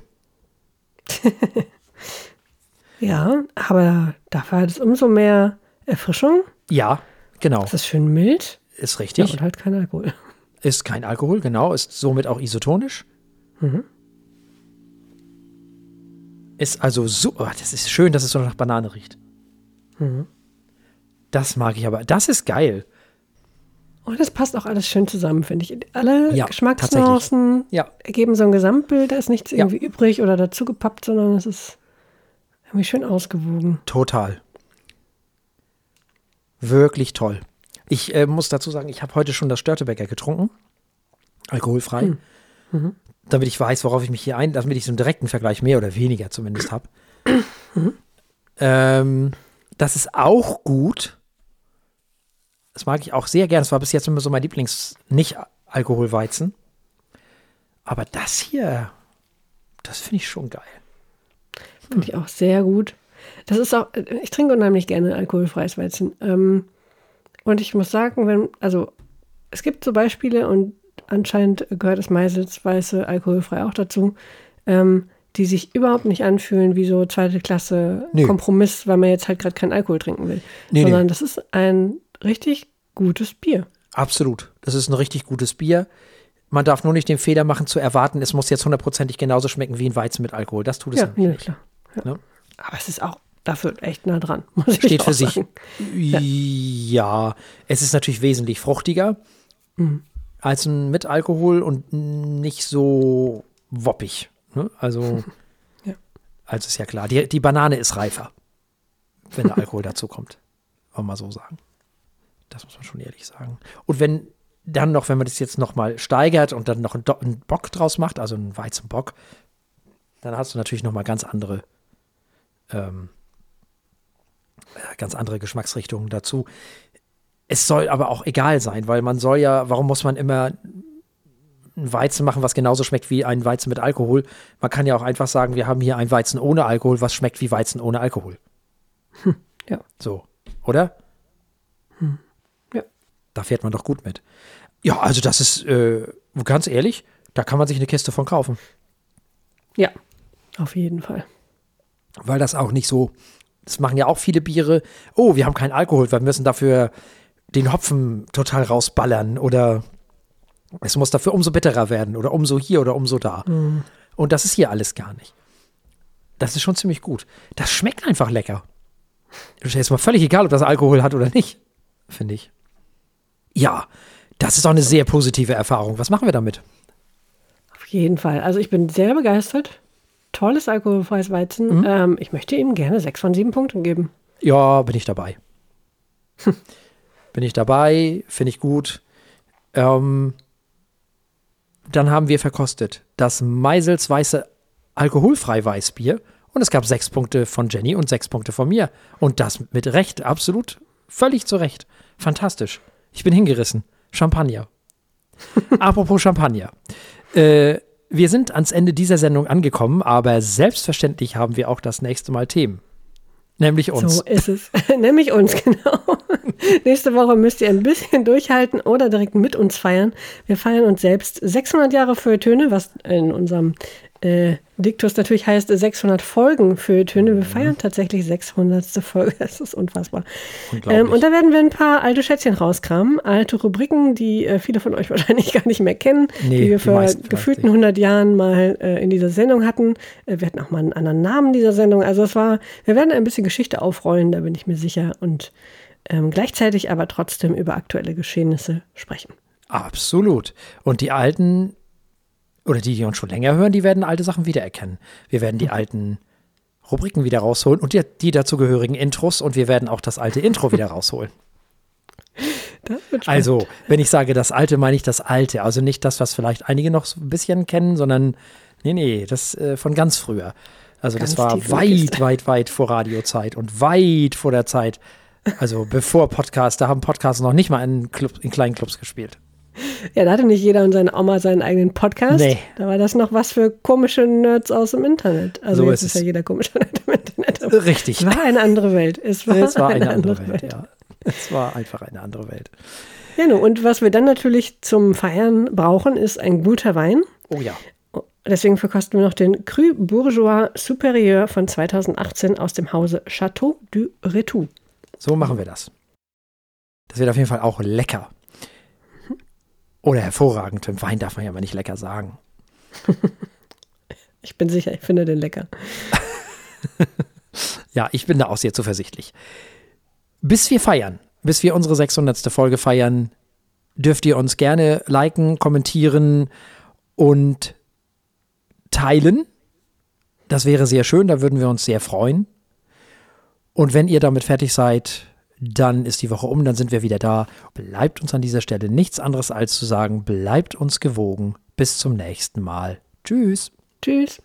Ja, aber dafür hat es umso mehr Erfrischung. Ja, genau. Es ist schön mild. Ist Ja, richtig. und halt kein Alkohol. Ist kein Alkohol, genau. Ist somit auch isotonisch. Ist also so, das ist schön, dass es so nach Banane riecht. Das mag ich aber. Das ist geil. Und das passt auch alles schön zusammen, finde ich. Alle Ja, Geschmacksnuancen Ja. ergeben so ein Gesamtbild. Da ist nichts irgendwie übrig oder dazugepappt, sondern es ist irgendwie schön ausgewogen. Total. Wirklich toll. Ich muss dazu sagen, ich habe heute schon das Störtebeker getrunken. Alkoholfrei. Damit ich weiß, worauf ich mich hier damit ich so einen direkten Vergleich mehr oder weniger zumindest habe. Das ist auch gut. Das mag ich auch sehr gern. Das war bis jetzt immer so mein Lieblings-Nicht-Alkoholweizen. Aber das hier, das finde ich schon geil. Finde ich auch sehr gut. Das ist auch, ich trinke unheimlich gerne alkoholfreies Weizen. Und ich muss sagen, es gibt so Beispiele und anscheinend gehört das Meisels weiße alkoholfrei auch dazu, die sich überhaupt nicht anfühlen wie so zweite Klasse Kompromiss, weil man jetzt halt gerade keinen Alkohol trinken will. Sondern das ist ein richtig gutes Bier. Absolut. Das ist ein richtig gutes Bier. Man darf nur nicht den Fehler machen, zu erwarten, es muss jetzt 100%ig genauso schmecken wie ein Weizen mit Alkohol. Das tut es nämlich nicht. Klar. Ja. Ne? Aber es ist auch dafür echt nah dran. Muss ich Steht auch für sich. sagen. Ja, es ist natürlich wesentlich fruchtiger als ein mit Alkohol und nicht so woppig. Ne? Also, also ist ja klar. Die Banane ist reifer, wenn der Alkohol dazu kommt. Wollen wir mal so sagen. Das muss man schon ehrlich sagen. Und wenn man das jetzt noch mal steigert und dann noch einen Bock draus macht, also einen Weizenbock, dann hast du natürlich noch mal ganz andere Geschmacksrichtungen dazu. Es soll aber auch egal sein, weil warum muss man immer ein Weizen machen, was genauso schmeckt wie ein Weizen mit Alkohol? Man kann ja auch einfach sagen, wir haben hier ein Weizen ohne Alkohol, was schmeckt wie Weizen ohne Alkohol. Ja. So, oder? Ja. Da fährt man doch gut mit. Ja, also das ist, ganz ehrlich, da kann man sich eine Kiste von kaufen. Ja, auf jeden Fall. Weil das auch nicht so, das machen ja auch viele Biere, wir haben keinen Alkohol, wir müssen dafür den Hopfen total rausballern oder es muss dafür umso bitterer werden oder umso hier oder umso da. Und das ist hier alles gar nicht. Das ist schon ziemlich gut. Das schmeckt einfach lecker. Das ist jetzt mal völlig egal, ob das Alkohol hat oder nicht, finde ich. Ja, das ist auch eine sehr positive Erfahrung. Was machen wir damit? Auf jeden Fall. Also ich bin sehr begeistert. Tolles alkoholfreies Weizen. Ich möchte ihm gerne 6 von 7 Punkten geben. Ja, bin ich dabei. Bin ich dabei, finde ich gut. Dann haben wir verkostet das Meisels weiße alkoholfrei Weißbier und es gab 6 Punkte von Jenny und 6 Punkte von mir. Und das mit Recht, absolut, völlig zu Recht. Fantastisch. Ich bin hingerissen. Champagner. Apropos Champagner. Wir sind ans Ende dieser Sendung angekommen, aber selbstverständlich haben wir auch das nächste Mal Themen. Nämlich uns. So ist es. Nämlich uns, genau. Nächste Woche müsst ihr ein bisschen durchhalten oder direkt mit uns feiern. Wir feiern uns selbst 600 Jahre Feuilletöne, was in unserem Diktus natürlich heißt 600 Folgen Feuilletöne. Wir feiern tatsächlich 600. Folge. Das ist unfassbar. Und da werden wir ein paar alte Schätzchen rauskramen. Alte Rubriken, die viele von euch wahrscheinlich gar nicht mehr kennen, die wir vor gefühlten 100 Jahren mal in dieser Sendung hatten. Wir hatten auch mal einen anderen Namen dieser Sendung. Also wir werden ein bisschen Geschichte aufrollen, da bin ich mir sicher. Und gleichzeitig aber trotzdem über aktuelle Geschehnisse sprechen. Absolut. Und die alten oder die uns schon länger hören, die werden alte Sachen wiedererkennen. Wir werden die alten Rubriken wieder rausholen und die dazugehörigen Intros und wir werden auch das alte Intro wieder rausholen. Also, wenn ich sage das Alte, meine ich das Alte. Also nicht das, was vielleicht einige noch so ein bisschen kennen, sondern das von ganz früher. Also das war weit vor Radiozeit und weit vor der Zeit. Also bevor Podcasts, da haben Podcasts noch nicht mal in kleinen Clubs gespielt. Ja, da hatte nicht jeder und seine Oma seinen eigenen Podcast. Nee. Da war das noch was für komische Nerds aus dem Internet. Also so jetzt ist ja jeder komische Nerd im Internet. Richtig. Es war eine andere Welt. Es war eine andere Welt. Ja. Es war einfach eine andere Welt. Ja, und was wir dann natürlich zum Feiern brauchen, ist ein guter Wein. Oh ja. Deswegen verkosten wir noch den Cru Bourgeois Supérieur von 2018 aus dem Hause Château du Retou. So machen wir das. Das wird auf jeden Fall auch lecker. Oder hervorragend. Im Wein darf man ja mal nicht lecker sagen. Ich bin sicher, ich finde den lecker. Ja, ich bin da auch sehr zuversichtlich. Bis wir unsere 600. Folge feiern, dürft ihr uns gerne liken, kommentieren und teilen. Das wäre sehr schön, da würden wir uns sehr freuen. Und wenn ihr damit fertig seid, dann ist die Woche um, dann sind wir wieder da. Bleibt uns an dieser Stelle nichts anderes als zu sagen, bleibt uns gewogen. Bis zum nächsten Mal. Tschüss. Tschüss.